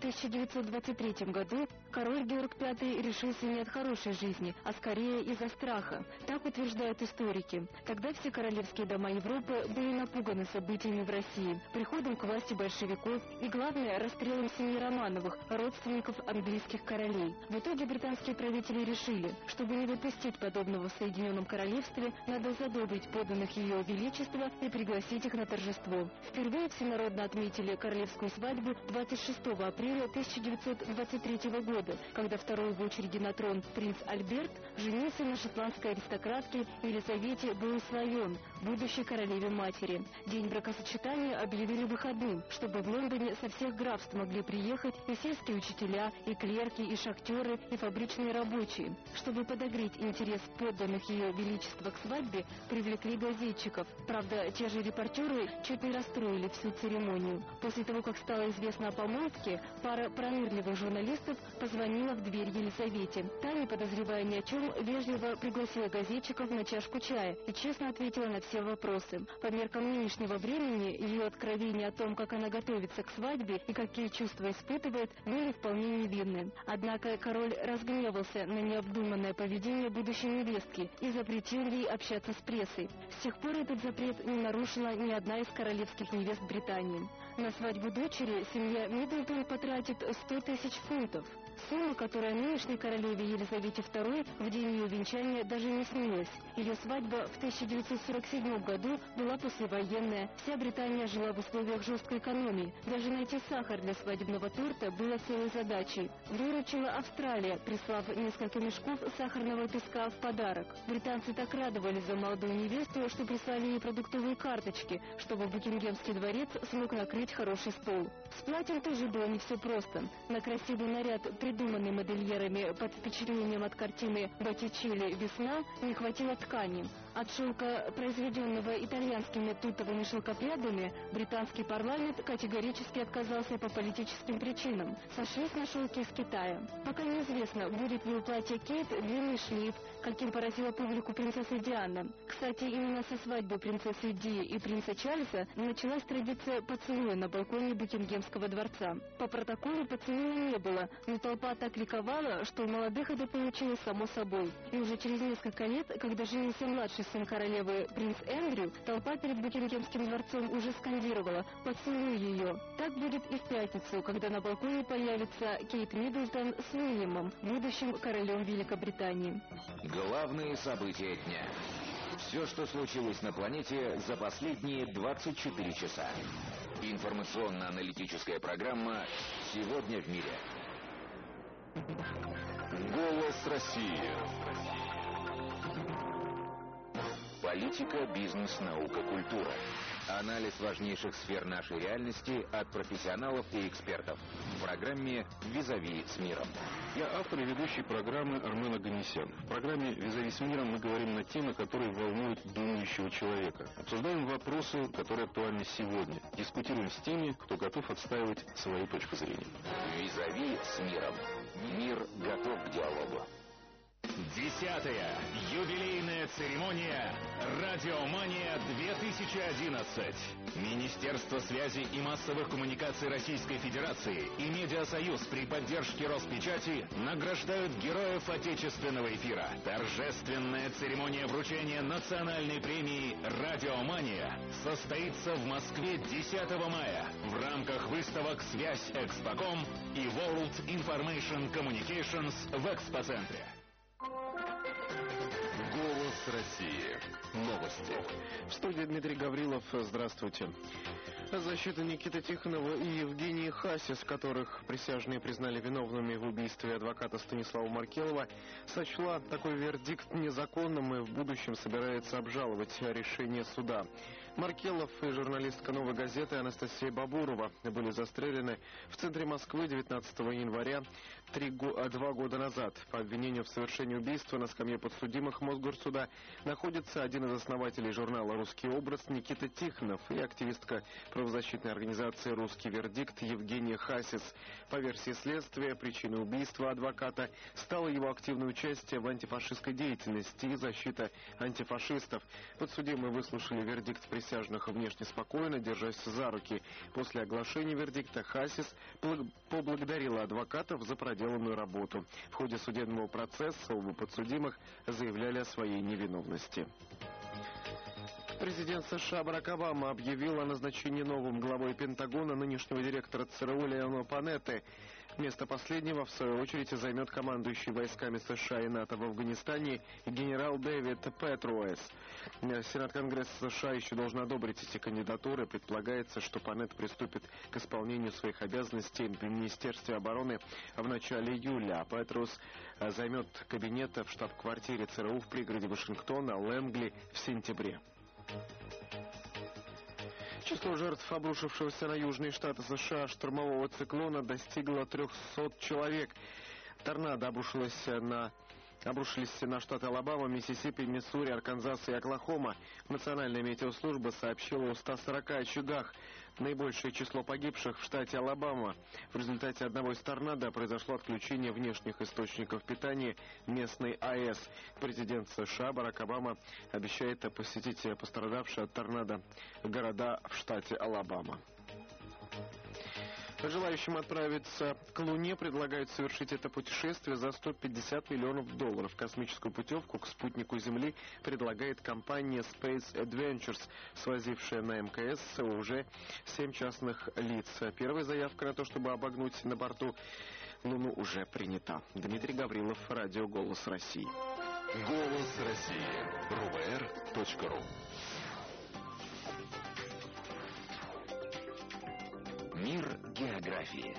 тысяча девятьсот двадцать третьем году король Георг Пятый решился не от хорошей жизни, а скорее из-за страха. Так утверждают историки. Тогда все королевские дома Европы были напуганы событиями в России, приходом к власти большевиков и, главное, расстрелом семьи Романовых, родственников английских королей. В итоге британские правители решили, чтобы не допустить подобного в Соединенном Королевстве, надо задобрить подданных Ее Величества и пригласить их на торжество. Впервые всенародно отметили королевскую свадьбу двадцать шестого апреля тысяча девятьсот двадцать третьего года, когда второй в очереди на трон принц Альберт женился на шотландской аристократке Елизавете Боуславен, будущей королеве-матери. День бракосочетания объявили выходным, чтобы в Лондоне со всех графств могли приехать и сельские учителя, и клерки, и шахтеры, и фабричные рабочие. Чтобы подогреть интерес подданных Ее Величества к свадьбе, привлекли газетчиков. Правда, те же репортеры чуть не расстроили всю церемонию. После того, как стало известно о помолвке, пара пронырливых журналистов позвонила в дверь Елизавете. Та, не подозревая ни о чем, вежливо пригласила газетчиков на чашку чая и честно ответила на все вопросы. По меркам нынешнего времени, ее откровения о том, как она готовится к свадьбе и какие чувства испытывает, были вполне невинны. Однако король разгневался на необдуманное поведение будущей невестки и запретил ей общаться с прессой. С тех пор этот запрет не нарушила ни одна из королевских невест Британии. На свадьбу дочери семья Миддлтон потратит сто тысяч фунтов. Сумма, которая нынешней королеве Елизавете Второй в день ее венчания даже не снилась. Ее свадьба в тысяча девятьсот сорок седьмом году была послевоенная. Вся Британия жила в условиях жесткой экономии. Даже найти сахар для свадебного торта было целой задачей. Выручила Австралия, прислав несколько мешков сахарного песка в подарок. Британцы так радовались за молодую невесту, что прислали ей продуктовые карточки, чтобы Букингемский дворец смог накрыть хороший стол. С платьем тоже было не все просто. На красивый наряд, придуманный модельерами под впечатлением от картины Боттичелли «Весна», не хватило ткани. От шелка, произведенного итальянскими тутовыми шелкопрядами, британский парламент категорически отказался по политическим причинам. Сошлись на шелке из Китая. Пока неизвестно, будет ли у платья Кейт длинный шлейф, каким поразила публику принцесса Диана. Кстати, именно со свадьбы принцессы Ди и принца Чарльза началась традиция поцелуя на балконе Букингемского дворца. По протоколу поцелуя не было, но толпа так ликовала, что у молодых это получилось само собой. И уже через несколько лет, когда женился младший сын королевы принц Эндрю, толпа перед Букингемским дворцом уже скандировала «Поцелуй ее». Так будет и в пятницу, когда на балконе появится Кейт Миддлтон с Уильямом, будущим королем Великобритании. Главные события дня. Все, что случилось на планете за последние двадцать четыре часа. Информационно-аналитическая программа «Сегодня в мире». Голос России. Политика, бизнес, наука, культура. Анализ важнейших сфер нашей реальности от профессионалов и экспертов. В программе «Визави с миром». Я автор и ведущий программы Армен Оганесян. В программе «Визави с миром» мы говорим на темы, которые волнуют думающего человека. Обсуждаем вопросы, которые актуальны сегодня. Дискутируем с теми, кто готов отстаивать свою точку зрения. «Визави с миром». Мир готов к диалогу. Десятая юбилейная церемония «Радиомания две тысячи одиннадцать». Министерство связи и массовых коммуникаций Российской Федерации и Медиасоюз при поддержке Роспечати награждают героев отечественного эфира. Торжественная церемония вручения национальной премии «Радиомания» состоится в Москве десятого мая в рамках выставок «Связь Экспоком» и World Information Communications в Экспоцентре. Голос России. Новости. В студии Дмитрий Гаврилов. Здравствуйте. Защита Никиты Тихонова и Евгении Хасис, которых присяжные признали виновными в убийстве адвоката Станислава Маркелова, сочла такой вердикт незаконным и в будущем собирается обжаловать решение суда. Маркелов и журналистка «Новой газеты» Анастасия Бабурова были застрелены в центре Москвы девятнадцатого января три го- два года назад. По обвинению в совершении убийства на скамье подсудимых Мосгорсуда находится один из основателей журнала «Русский образ» Никита Тихонов и активистка правозащитной организации «Русский вердикт» Евгений Хасис. По версии следствия, причиной убийства адвоката стало его активное участие в антифашистской деятельности и защита антифашистов. Подсудимые выслушали вердикт присяжных внешне спокойно, держась за руки. После оглашения вердикта Хасис поблагодарила адвокатов за проделанную работу. В ходе судебного процесса оба подсудимых заявляли о своей невиновности. Президент США Барак Обама объявил о назначении новым главой Пентагона нынешнего директора ЦРУ Леона Панетты. Место последнего, в свою очередь, займет командующий войсками США и НАТО в Афганистане генерал Дэвид Петруэс. Сенат Конгресса США еще должен одобрить эти кандидатуры. Предполагается, что Панетта приступит к исполнению своих обязанностей в Министерстве обороны в начале июля. А Петруэс займет кабинет в штаб-квартире ЦРУ в пригороде Вашингтона, Лэнгли, в сентябре. Число жертв обрушившегося на южные штаты США штормового циклона достигло трехсот человек. Торнадо обрушилось на... обрушились на штаты Алабама, Миссисипи, Миссури, Арканзас и Оклахома. Национальная метеослужба сообщила о ста сорока очагах. Наибольшее число погибших в штате Алабама. В результате одного из торнадо произошло отключение внешних источников питания местной АЭС. Президент США Барак Обама обещает посетить пострадавшие от торнадо города в штате Алабама. Желающим отправиться к Луне предлагают совершить это путешествие за сто пятьдесят миллионов долларов. Космическую путевку к спутнику Земли предлагает компания Space Adventures, свозившая на МКС уже семь частных лиц. Первая заявка на то, чтобы обогнуть на борту Луну, уже принята. Дмитрий Гаврилов, радио «Голос России». «Голос России». эр вэ эр точка ру. Мир географии.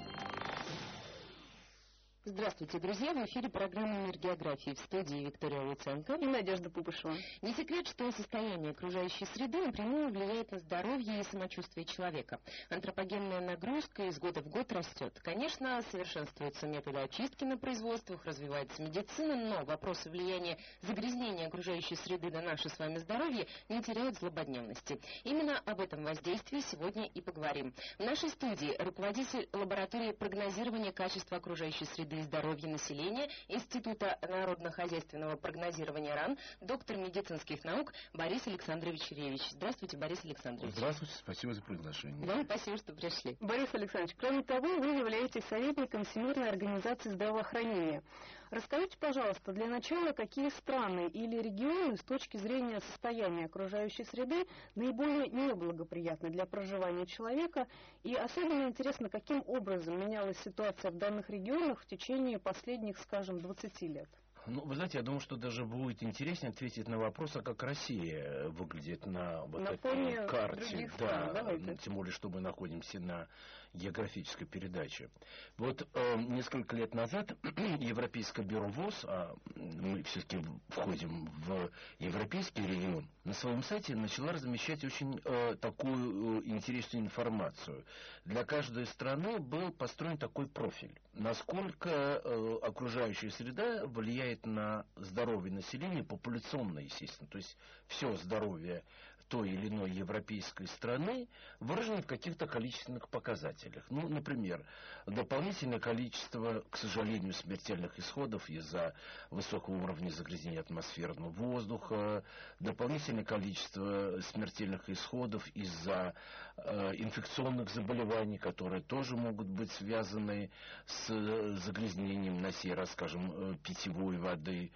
Здравствуйте, друзья! В эфире программа «Мир географии», в студии Виктория Луценко и Надежда Пупышева. Не секрет, что состояние окружающей среды напрямую влияет на здоровье и самочувствие человека. Антропогенная нагрузка из года в год растет. Конечно, совершенствуются методы очистки на производствах, развивается медицина, но вопросы влияния загрязнения окружающей среды на наше с вами здоровье не теряют злободневности. Именно об этом воздействии сегодня и поговорим. В нашей студии руководитель лаборатории прогнозирования качества окружающей среды и здоровья населения Института народно-хозяйственного прогнозирования РАН, доктор медицинских наук Борис Александрович Ревич. Здравствуйте, Борис Александрович. Здравствуйте, спасибо за приглашение. Вам спасибо, что пришли. Борис Александрович, кроме того, вы являетесь советником Всемирной организации здравоохранения. Расскажите, пожалуйста, для начала, какие страны или регионы с точки зрения состояния окружающей среды наиболее неблагоприятны для проживания человека, и особенно интересно, каким образом менялась ситуация в данных регионах в течение последних, скажем, двадцати лет? Ну, вы знаете, я думаю, что даже будет интереснее ответить на вопрос, а как Россия выглядит на вот на этой карте. Стран, да, давайте. Тем более, что мы находимся на географической передаче. Вот э, несколько лет назад Европейское бюро ВОЗ, а мы все-таки входим в европейский регион, на своем сайте начала размещать очень э, такую э, интересную информацию. Для каждой страны был построен такой профиль. Насколько э, окружающая среда влияет на здоровье населения, популяционно, естественно. То есть все здоровье той или иной европейской страны выражено в каких-то количественных показателях. Ну, например, дополнительное количество, к сожалению, смертельных исходов из-за высокого уровня загрязнения атмосферного воздуха, дополнительное количество смертельных исходов из-за э, инфекционных заболеваний, которые тоже могут быть связаны с загрязнением, на сей раз, скажем, питьевой воды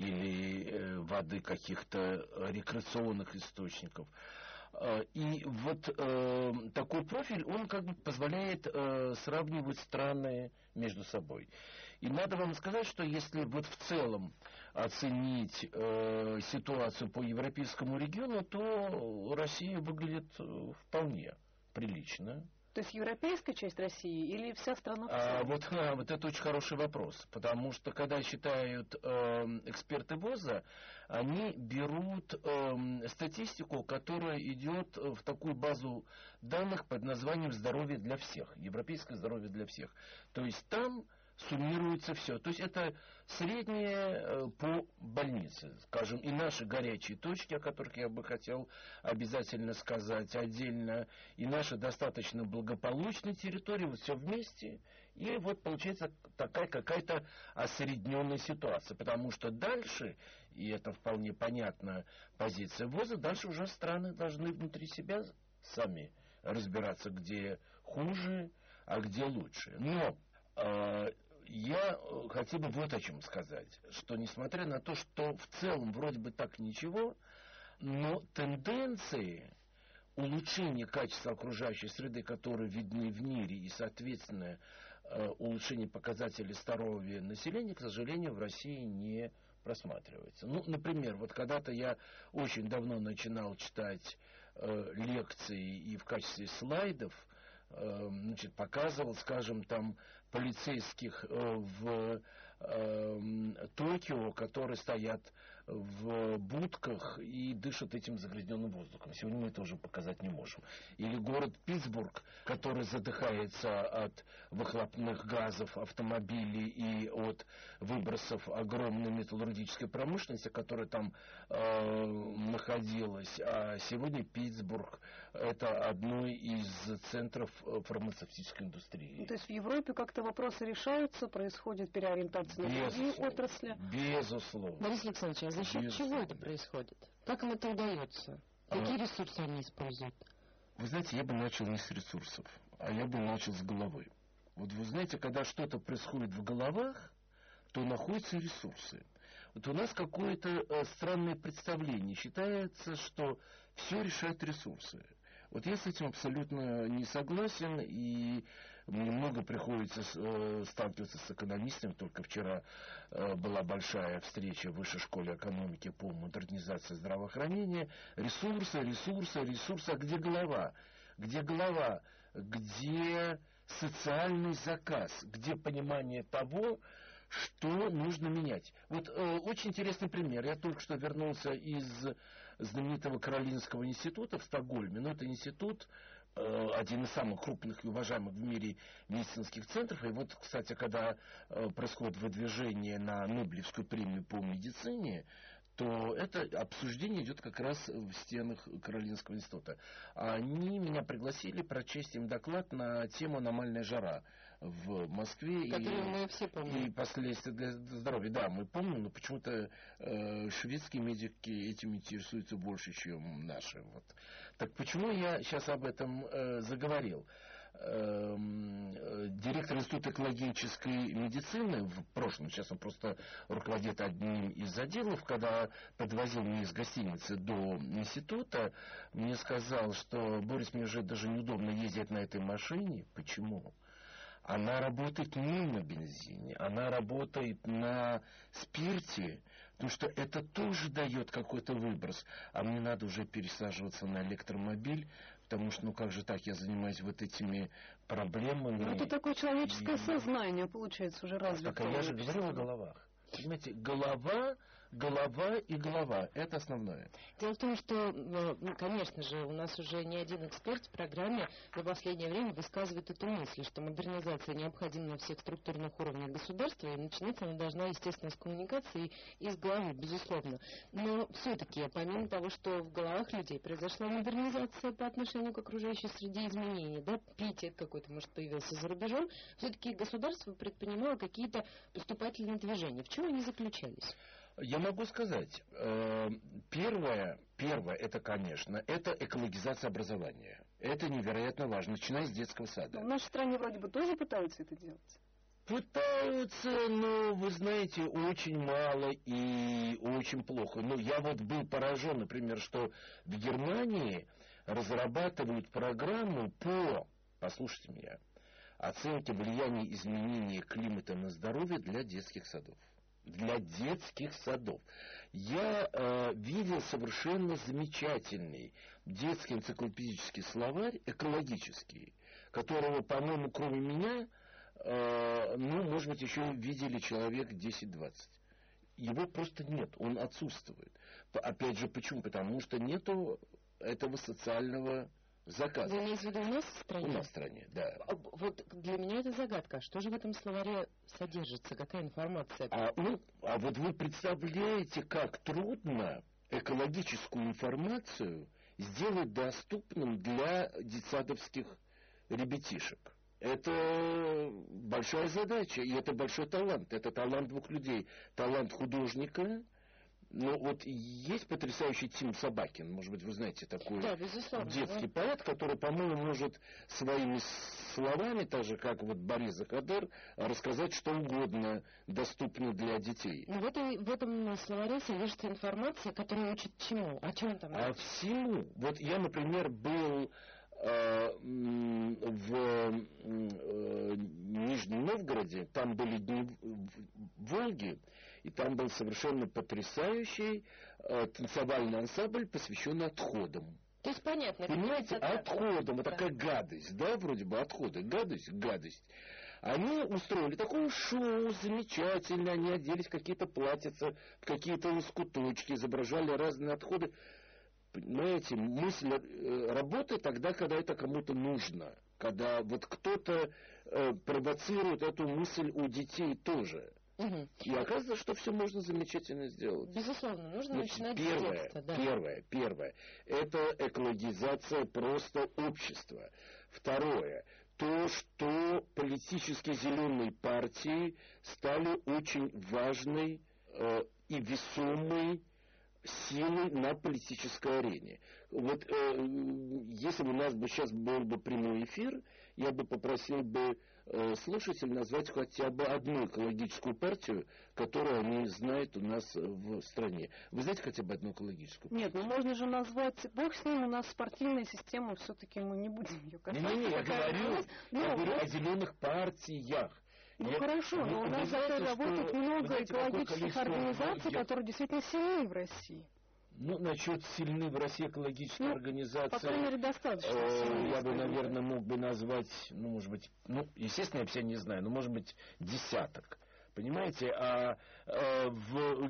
или э, воды каких-то рекреационных источников. И вот э, такой профиль, он как бы позволяет э, сравнивать страны между собой. И надо вам сказать, что если вот в целом оценить э, ситуацию по европейскому региону, то Россия выглядит вполне прилично. То есть европейская часть России или вся страна? А, вот, а, вот это очень хороший вопрос, потому что когда считают э, эксперты ВОЗа, они берут э, статистику, которая идет в такую базу данных под названием «Здоровье для всех», европейское здоровье для всех. То есть там суммируется все. То есть это среднее по больнице, скажем, и наши горячие точки, о которых я бы хотел обязательно сказать отдельно, и наша достаточно благополучная территория, вот все вместе, и вот получается такая какая-то осредненная ситуация, потому что дальше, и это вполне понятна позиция ВОЗа, дальше уже страны должны внутри себя сами разбираться, где хуже, а где лучше. Но э, я хотел бы вот о чем сказать, что несмотря на то, что в целом вроде бы так ничего, но тенденции улучшения качества окружающей среды, которые видны в мире, и, соответственно, э, улучшение показателей здоровья населения, к сожалению, в России не просматривается. Ну, например, вот когда-то я очень давно начинал читать э, лекции и в качестве слайдов э, значит, показывал, скажем, там полицейских э, в э, Токио, которые стоят в будках и дышат этим загрязненным воздухом. Сегодня мы это уже показать не можем. Или город Питтсбург, который задыхается от выхлопных газов автомобилей и от выбросов огромной металлургической промышленности, которая там э, находилась. А сегодня Питтсбург — это одно из центров фармацевтической индустрии. Ну, то есть в Европе как-то вопросы решаются, происходит переориентация на другие отрасли? Безусловно. Борис Александрович, а за счет Безусловно. чего это происходит? Как им это удается? Какие а, ресурсы они используют? Вы знаете, я бы начал не с ресурсов, а я бы начал с головы. Вот вы знаете, когда что-то происходит в головах, то находятся ресурсы. Вот у нас какое-то э, странное представление. Считается, что все решают ресурсы. Вот я с этим абсолютно не согласен, и мне много приходится э, сталкиваться с экономистами. Только вчера э, была большая встреча в Высшей школе экономики по модернизации здравоохранения. Ресурсы, ресурсы, ресурсы. А где голова? Где голова? Где социальный заказ? Где понимание того, что нужно менять? Вот э, очень интересный пример. Я только что вернулся из знаменитого Каролинского института в Стокгольме. Но это институт, э, один из самых крупных и уважаемых в мире медицинских центров. И вот, кстати, когда э, происходит выдвижение на Нобелевскую премию по медицине, то это обсуждение идет как раз в стенах Каролинского института. Они меня пригласили прочесть им доклад на тему «Аномальная жара» в Москве. Которую и, мы все помним. И последствия для здоровья. Да, мы помним, но почему-то э, шведские медики этим интересуются больше, чем наши. Вот. Так почему я сейчас об этом э, заговорил? Директор Института экологической медицины в прошлом, сейчас он просто руководит одним из отделов, когда подвозил меня из гостиницы до института, мне сказал, что, Борис, мне уже даже неудобно ездить на этой машине. Почему? Она работает не на бензине, она работает на спирте, потому что это тоже дает какой-то выброс. А мне надо уже пересаживаться на электромобиль, потому что, ну как же так, я занимаюсь вот этими проблемами. Ну, это такое человеческое и... сознание, получается, уже развито. Так, а я же говорил о головах. Понимаете, голова, голова и голова. Это основное. Дело в том, что, ну, конечно же, у нас уже не один эксперт в программе на последнее время высказывает эту мысль, что модернизация необходима на всех структурных уровнях государства, и начинаться она должна, естественно, с коммуникации и с головы, безусловно. Но все-таки, помимо того, что в головах людей произошла модернизация по отношению к окружающей среде, изменения, да, пиетет какой-то, может, появился за рубежом, все-таки государство предпринимало какие-то поступательные движения. В чем они заключались? Я могу сказать, э, первое, первое, это, конечно, это экологизация образования. Это невероятно важно, начиная с детского сада. Но в нашей стране вроде бы тоже пытаются это делать. Пытаются, но, вы знаете, очень мало и очень плохо. Ну, я вот был поражен, например, что в Германии разрабатывают программу по, послушайте меня, оценке влияния изменения климата на здоровье для детских садов. Для детских садов. Я э, видел совершенно замечательный детский энциклопедический словарь, экологический, которого, по-моему, кроме меня, э, ну, может быть, еще видели человек десять-двадцать. Его просто нет, он отсутствует. Опять же, почему? Потому что нету этого социального Заказывать. Вы имеете в виду у нас в стране? У нас в стране, да. Вот для меня это загадка. Что же в этом словаре содержится? Какая информация? А, ну, а вот вы представляете, как трудно экологическую информацию сделать доступным для детсадовских ребятишек. Это большая задача, и это большой талант. Это талант двух людей. Талант художника. Ну, вот есть потрясающий Тим Собакин, может быть, вы знаете, такой да, детский да. поэт, который, по-моему, может своими словами, так же, как вот Борис Закадыр, рассказать что угодно, доступно для детей. Но в, этой, в этом словаре содержится информация, которая учит чему? О чем там? А всему. Вот я, например, был э, в э, Нижнем Новгороде, там были дни Волги, и там был совершенно потрясающий э, танцевальный ансамбль, посвященный отходам. То есть понятно. Понимаете, отходам, это такая гадость, да, вроде бы отходы, гадость, гадость. Они устроили такое шоу замечательное, они оделись в какие-то платьица, в какие-то лоскуточки, изображали разные отходы. Понимаете, мысль э, работает тогда, когда это кому-то нужно, когда вот кто-то э, провоцирует эту мысль у детей тоже. Угу. И оказывается, что все можно замечательно сделать. Безусловно, нужно Значит, начинать первое, с детства. Да. Первое, первое, это экологизация просто общества. Второе, то, что политические зеленые партии стали очень важной э, и весомой силой на политической арене. Вот э, если бы у нас бы сейчас был бы прямой эфир, я бы попросил бы э, слушателей назвать хотя бы одну экологическую партию, которую они знают у нас в стране. Вы знаете хотя бы одну экологическую партию? Нет, ну можно же назвать, бог с ним, у нас спортивная система, все-таки мы не будем ее касаться. Не-не-не, я говорю, ну, я говорю вот. о зеленых партиях. Ну я, хорошо, но у нас зато работает что, много знаете, экологических организаций, я... которые действительно сильны в России. Ну, насчет сильны в России экологической ну, организации, по крайней мере, достаточно э, я бы, наверное, мог бы назвать, ну, может быть, ну, естественно, я все не знаю, но, может быть, десяток. Понимаете, а э, в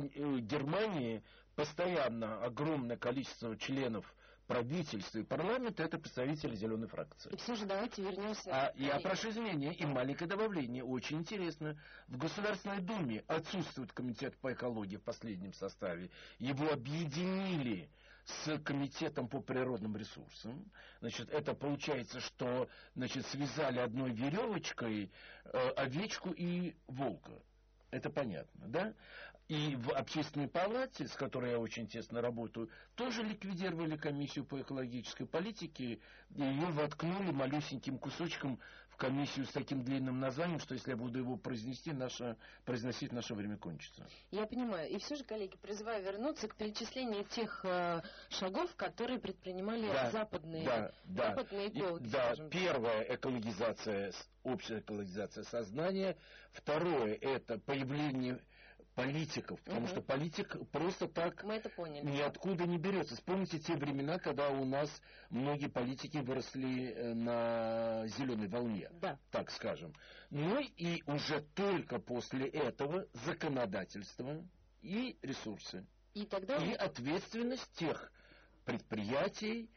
Германии постоянно огромное количество членов правительства и парламента — это представители зеленой фракции. И все же давайте вернемся... А, я прошу извинения, и маленькое добавление, очень интересно. В Государственной Думе отсутствует комитет по экологии в последнем составе. Его объединили с комитетом по природным ресурсам. Значит, это получается, что, значит, связали одной веревочкой э, овечку и волка. Это понятно, да? И в общественной палате, с которой я очень тесно работаю, тоже ликвидировали комиссию по экологической политике, и ее воткнули малюсеньким кусочком в комиссию с таким длинным названием, что если я буду его произнести, наше, произносить, наше время кончится. Я понимаю. И все же, коллеги, призываю вернуться к перечислению тех э, шагов, которые предпринимали да, западные, да, западные да, экологи. Да, скажем. первая экологизация, общая экологизация сознания. Второе — это появление политиков, потому угу. что политик просто так Мы это поняли. ниоткуда не берется. Вспомните те времена, когда у нас многие политики выросли на зеленой волне, да. так скажем. Ну и уже только после этого законодательство и ресурсы. И, тогда... и ответственность тех предприятий,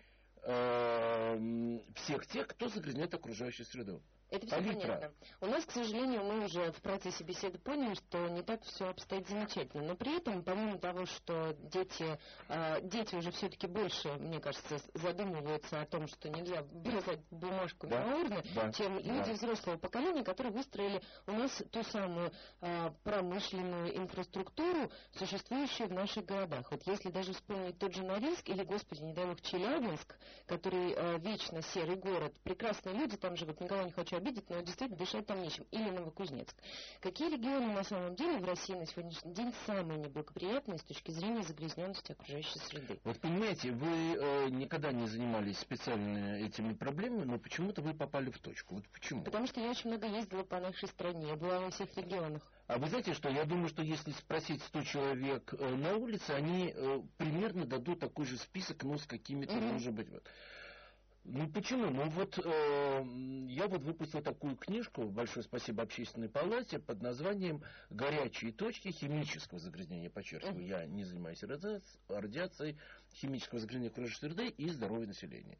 э, всех тех, кто загрязняет окружающую среду. Это все понятно. У нас, к сожалению, мы уже в процессе беседы поняли, что не так все обстоит замечательно. Но при этом, помимо того, что дети, э, дети уже все-таки больше, мне кажется, задумываются о том, что нельзя бросать бумажку да, на урны, да, чем люди да. взрослого поколения, которые выстроили у нас ту самую э, промышленную инфраструктуру, существующую в наших городах. Вот если даже вспомнить тот же Норильск или, господи, не дай бог, Челябинск, который э, вечно серый город, прекрасные люди там живут, никого не хочу обидеть, но действительно дышать там нечем. Или Новокузнецк. Какие регионы на самом деле в России на сегодняшний день самые неблагоприятные с точки зрения загрязненности окружающей среды? Вот понимаете, вы э, никогда не занимались специально этими проблемами, но почему-то вы попали в точку. Вот почему? Потому что я очень много ездила по нашей стране, я была во всех регионах. А вы знаете, что я думаю, что если спросить сто человек э, на улице, они э, примерно дадут такой же список, но с какими-то, mm-hmm. может быть, вот. Ну почему? Ну вот э, я вот выпустил такую книжку, большое спасибо Общественной палате, под названием «Горячие точки химического загрязнения», подчеркиваю, mm-hmm. я не занимаюсь радиацией, химического загрязнения окружающей среды и здоровья населения.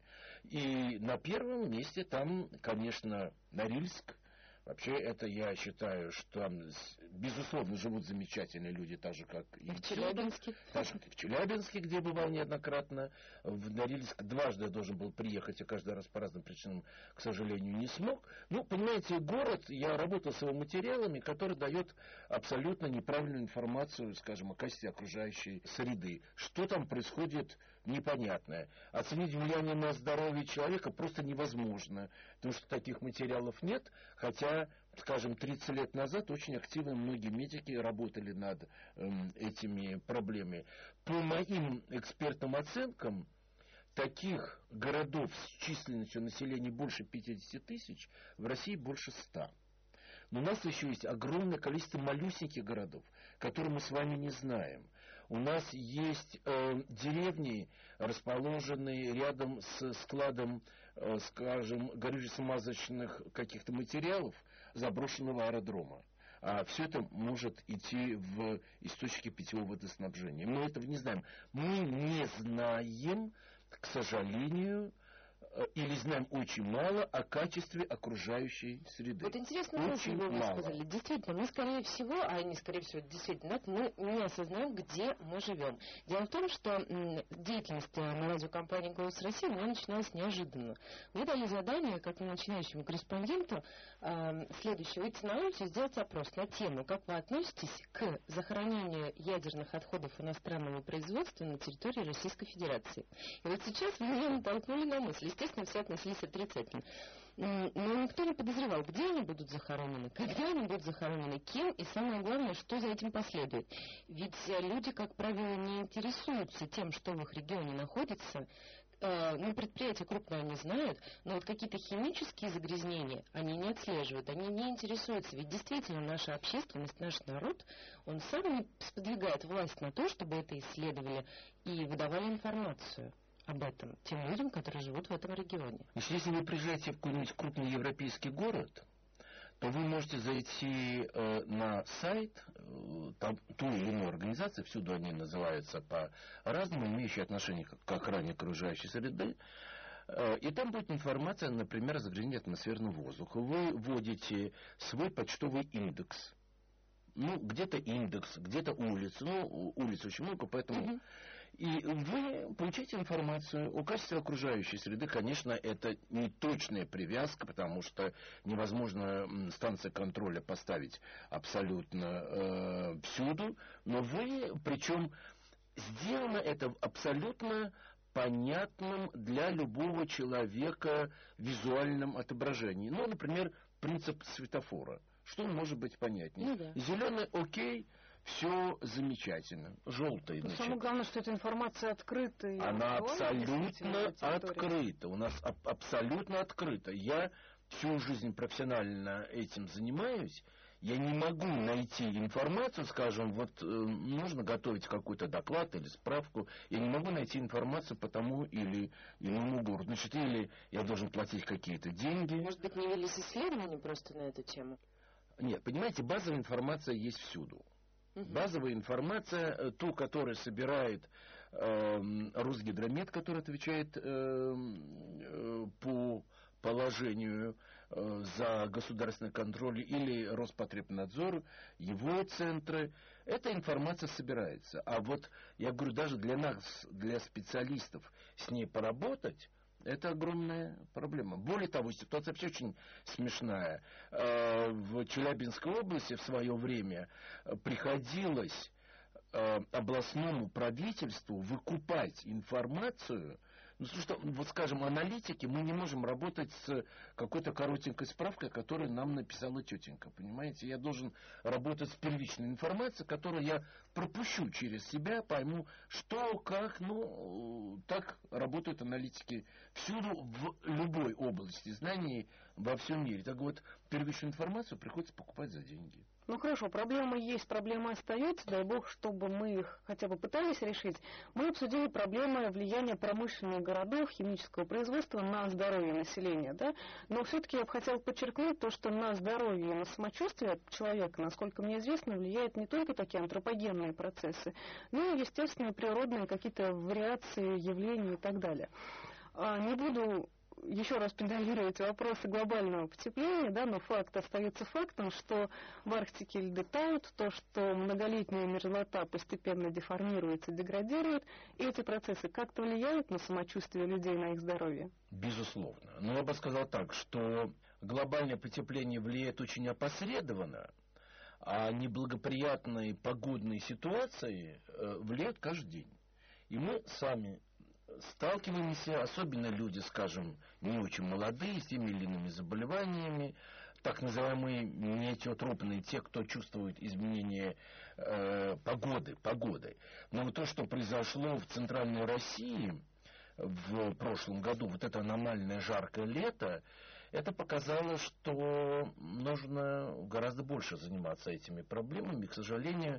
И на первом месте там, конечно, Норильск. Вообще, это я считаю, что там, безусловно, живут замечательные люди, так же, как и в Челябинске. Так же, как и в Челябинске, где бывал неоднократно. В Норильск дважды я должен был приехать, и каждый раз по разным причинам, к сожалению, не смог. Ну, понимаете, город, я работал с его материалами, который дает абсолютно неправильную информацию, скажем, о качестве окружающей среды. Что там происходит, непонятное. Оценить влияние на здоровье человека просто невозможно, потому что таких материалов нет, хотя, скажем, тридцать лет назад очень активно многие медики работали над эм, этими проблемами. По моим экспертным оценкам, таких городов с численностью населения больше пятидесяти тысяч в России больше ста. Но у нас еще есть огромное количество малюсеньких городов, которые мы с вами не знаем. У нас есть э, деревни, расположенные рядом с складом, э, скажем, горюче-смазочных каких-то материалов заброшенного аэродрома. А все это может идти в источники питьевого водоснабжения. Мы этого не знаем. Мы не знаем, к сожалению, или знаем очень мало о качестве окружающей среды. Вот интересно, мысль вы высказали. Действительно, мы, скорее всего, а не скорее всего, действительно, мы не осознаем, где мы живем. Дело в том, что деятельность на радиокомпании «Голос России» у меня начиналась неожиданно. Вы дали задание, как начинающему корреспонденту, следующее: выйти на улицу и сделать опрос на тему, как вы относитесь к захоронению ядерных отходов иностранного производства на территории Российской Федерации. И вот сейчас вы меня натолкнули на мысль. Естественно, все относились отрицательно. Но никто не подозревал, где они будут захоронены, когда они будут захоронены, кем, и самое главное, что за этим последует. Ведь люди, как правило, не интересуются тем, что в их регионе находится. Ну, предприятия крупные они знают, но вот какие-то химические загрязнения они не отслеживают, они не интересуются. Ведь действительно наша общественность, наш народ, он сам сподвигает власть на то, чтобы это исследовали и выдавали информацию об этом тем людям, которые живут в этом регионе. Если вы приезжаете в какой-нибудь крупный европейский город, то вы можете зайти э, на сайт э, там, той или иной организации, всюду они называются по-разному, имеющие отношение к, к охране окружающей среды, э, и там будет информация, например, о загрязнении атмосферного воздуха. Вы вводите свой почтовый индекс. Ну, где-то индекс, где-то улица. Ну, улиц очень много, поэтому... Mm-hmm. И вы получаете информацию о качестве окружающей среды. Конечно, это не точная привязка, потому что невозможно станции контроля поставить абсолютно э, всюду. Но вы, причем сделано это в абсолютно понятном для любого человека визуальном отображении. Ну, например, принцип светофора. Что может быть понятнее? Ну, да. Зеленый — окей. Все замечательно. Желтый. Но самое главное, что эта информация открыта. И она абсолютно открыта. У нас аб- абсолютно открыта. Я всю жизнь профессионально этим занимаюсь. Я не могу найти информацию, скажем, вот э, нужно готовить какой-то доклад или справку. Я не могу найти информацию по тому или иному городу. Значит, или я должен платить какие-то деньги. Может быть, не велись исследования просто на эту тему? Нет, понимаете, базовая информация есть всюду. Базовая информация, ту, которую собирает э, Росгидромет, который отвечает э, э, по положению э, за государственный контроль, или Роспотребнадзор, его центры, эта информация собирается. А вот, я говорю, даже для нас, для специалистов, с ней поработать, это огромная проблема. Более того, ситуация вообще очень смешная. В Челябинской области в свое время приходилось областному правительству выкупать информацию. Ну, что, вот скажем, аналитики, мы не можем работать с какой-то коротенькой справкой, которую нам написала тетенька, понимаете? Я должен работать с первичной информацией, которую я пропущу через себя, пойму, что, как, ну, так работают аналитики всюду, в любой области знаний во всем мире. Так вот, первичную информацию приходится покупать за деньги. Ну хорошо, проблема есть, проблема остается, дай бог, чтобы мы их хотя бы пытались решить. Мы обсудили проблемы влияния промышленных городов, химического производства на здоровье населения, да? Но все-таки я бы хотела подчеркнуть то, что на здоровье и на самочувствие человека, насколько мне известно, влияют не только такие антропогенные процессы, но и, естественно, природные какие-то вариации, явления и так далее. Не буду еще раз педалировать вопросы глобального потепления, да, но факт остается фактом, что в Арктике льды тают, то, что многолетняя мерзлота постепенно деформируется, деградирует, и эти процессы как-то влияют на самочувствие людей, на их здоровье? Безусловно. Но я бы сказал так, что глобальное потепление влияет очень опосредованно, а неблагоприятные погодные ситуации э, влияют каждый день. И мы сами сталкиваемся, особенно люди, скажем, не очень молодые, с теми или иными заболеваниями, так называемые метеотропные, те, кто чувствует изменение э, погоды, погоды. Но вот то, что произошло в Центральной России в прошлом году, вот это аномальное жаркое лето, это показало, что нужно гораздо больше заниматься этими проблемами. К сожалению,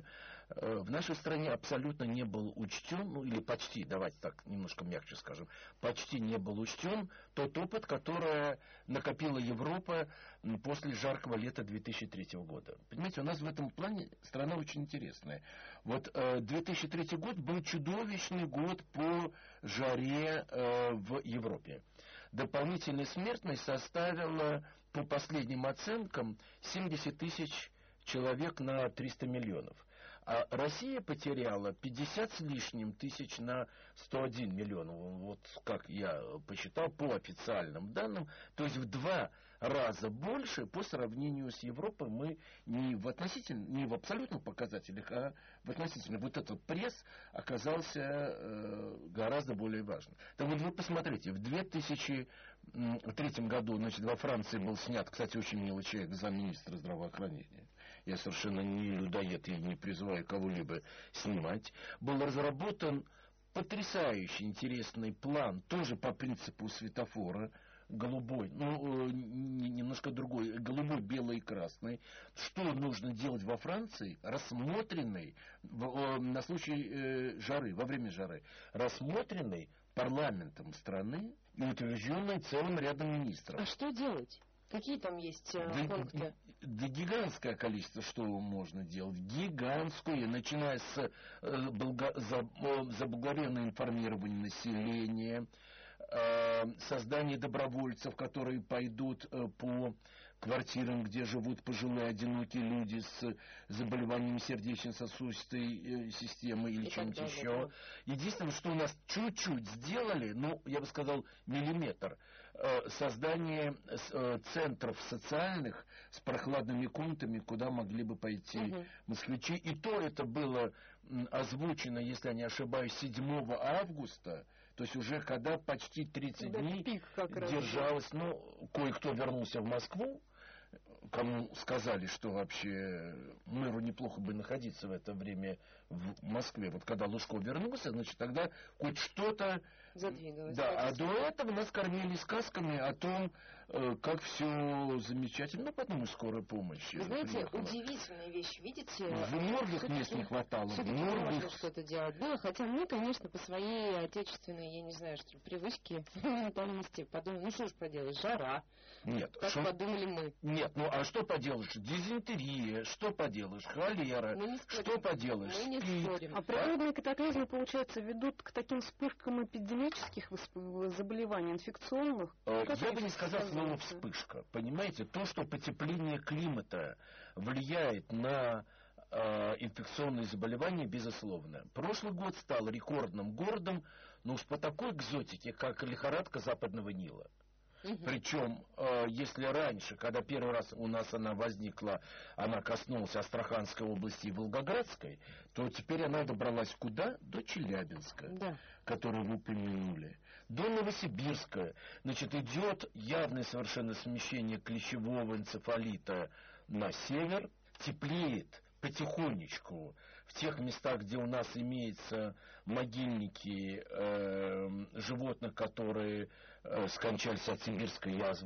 в нашей стране абсолютно не был учтен, ну или почти, давайте так немножко мягче скажем, почти не был учтен тот опыт, который накопила Европа после жаркого лета две тысячи третьего года. Понимаете, у нас в этом плане страна очень интересная. Вот две тысячи третий год был чудовищный год по жаре в Европе. Дополнительная смертность составила, по последним оценкам, семьдесят тысяч человек на триста миллионов. А Россия потеряла пятьдесят с лишним тысяч на сто один миллион. Вот как я посчитал по официальным данным. То есть в два раза больше по сравнению с Европой мы не в относительно, не в абсолютных показателях, а в относительно. Вот этот пресс оказался э, гораздо более важным. Так вот вы посмотрите, в две тысячи третьем году, значит, во Франции был снят, кстати, очень милый человек, замминистра здравоохранения. Я совершенно не людоед и не призываю кого-либо снимать. Был разработан потрясающий интересный план, тоже по принципу светофора, голубой, ну, немножко другой, голубой, белый и красный. Что нужно делать во Франции, рассмотренный в, на случай э, жары, во время жары, рассмотренный парламентом страны и утвержденный целым рядом министров. А что делать? Какие там есть э, да, пункты? Да гигантское количество, что можно делать. Гигантское, начиная с э, благо, за, э, заблаговременного информирования населения, э, создание добровольцев, которые пойдут э, по квартирам, где живут пожилые одинокие люди с заболеванием сердечно-сосудистой э, системы или чем-нибудь еще. Единственное, что у нас чуть-чуть сделали, ну, я бы сказал, миллиметр, э, создание э, центров социальных с прохладными комнатами, куда могли бы пойти угу. москвичи. И то это было м, озвучено, если я не ошибаюсь, седьмого августа, то есть уже когда почти тридцать да, дней держалось, ну, кое-кто вернулся в Москву, кому сказали, что вообще мэру неплохо бы находиться в это время в Москве. Вот когда Лужков вернулся, значит, тогда хоть что-то задвигалось. Да, а до этого нас кормили сказками о том, как все замечательно. Ну, потом и скорая помощь. Вы знаете, приехала. Удивительная вещь, видите? В Моргах мест не хватало. В Моргах можно что-то делать. Да, хотя мы, конечно, по своей отечественной, я не знаю, что привычке, ментальности подумали, ну что ж поделать, жара. Нет. Как шо... подумали мы. Нет, ну а что поделаешь? Дизентерия, что поделаешь? Холера, что поделаешь? Мы не Спид. спорим. А природные катаклизмы, получается, ведут к таким вспышкам эпидемических заболеваний, инфекционных? Э, я бы не сказал слово вспышка. Понимаете, то, что потепление климата влияет на э, инфекционные заболевания, безусловно. Прошлый год стал рекордным годом, но уж по такой экзотике, как лихорадка Западного Нила. Угу. Причем, э, если раньше, когда первый раз у нас она возникла, она коснулась Астраханской области и Волгоградской, то теперь она добралась куда? До Челябинска, да. Которую вы упомянули. До Новосибирска. Значит, идет явное совершенно смещение клещевого энцефалита на север, теплеет потихонечку в тех местах, где у нас имеются могильники э, животных, которые э, скончались от сибирской язвы.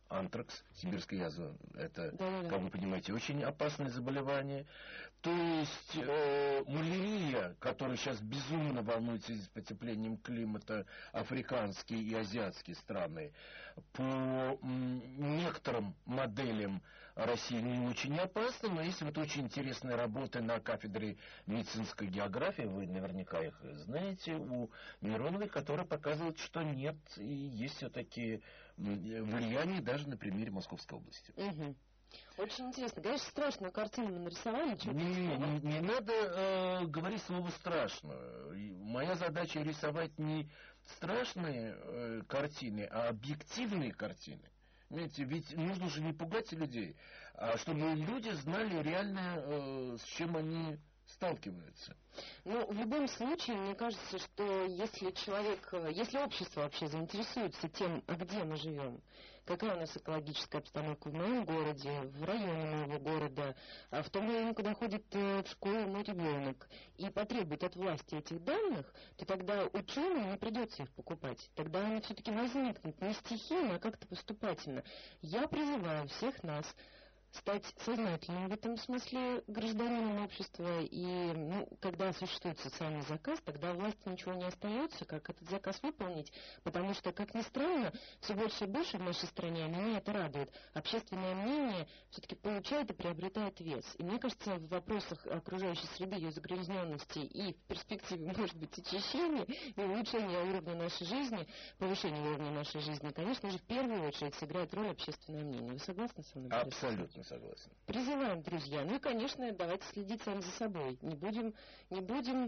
антракс, сибирская язва, это, Да-да-да. как вы понимаете, очень опасное заболевание. То есть э, малярия, которая сейчас безумно волнует в связи с потеплением климата, африканские и азиатские страны, по м, некоторым моделям России не очень опасна, но есть вот очень интересные работы на кафедре медицинской географии, вы наверняка их знаете, у Мироновой, которые показывают, что нет, и есть все-таки влияние даже на примере Московской области. Угу. Очень интересно. Конечно, страшную картину мы нарисовали. Не, не, не, не надо э, говорить слово «страшно». Моя задача рисовать не страшные э, картины, а объективные картины. Понимаете, ведь нужно же не пугать людей, а чтобы люди знали реально, э, с чем они сталкиваются. Ну, в любом случае, мне кажется, что если человек, если общество вообще заинтересуется тем, а где мы живем, какая у нас экологическая обстановка в моем городе, в районе моего города, в том районе, куда ходит в школу мой ребенок, и потребует от власти этих данных, то тогда ученым не придется их покупать. Тогда они все-таки возникнут не стихийно, а как-то поступательно. Я призываю всех нас стать сознательным в этом смысле гражданином общества, и ну, когда существует социальный заказ, тогда власти ничего не остается, как этот заказ выполнить, потому что, как ни странно, все больше и больше в нашей стране, а меня это радует, общественное мнение все-таки получает и приобретает вес. И мне кажется, в вопросах окружающей среды, ее загрязненности и в перспективе, может быть, очищения и улучшения уровня нашей жизни, повышения уровня нашей жизни, конечно же, в первую очередь сыграет роль общественное мнение. Вы согласны со мной? Абсолютно согласен. Призываем, друзья. Ну и, конечно, давайте следить сами за собой. Не будем, не будем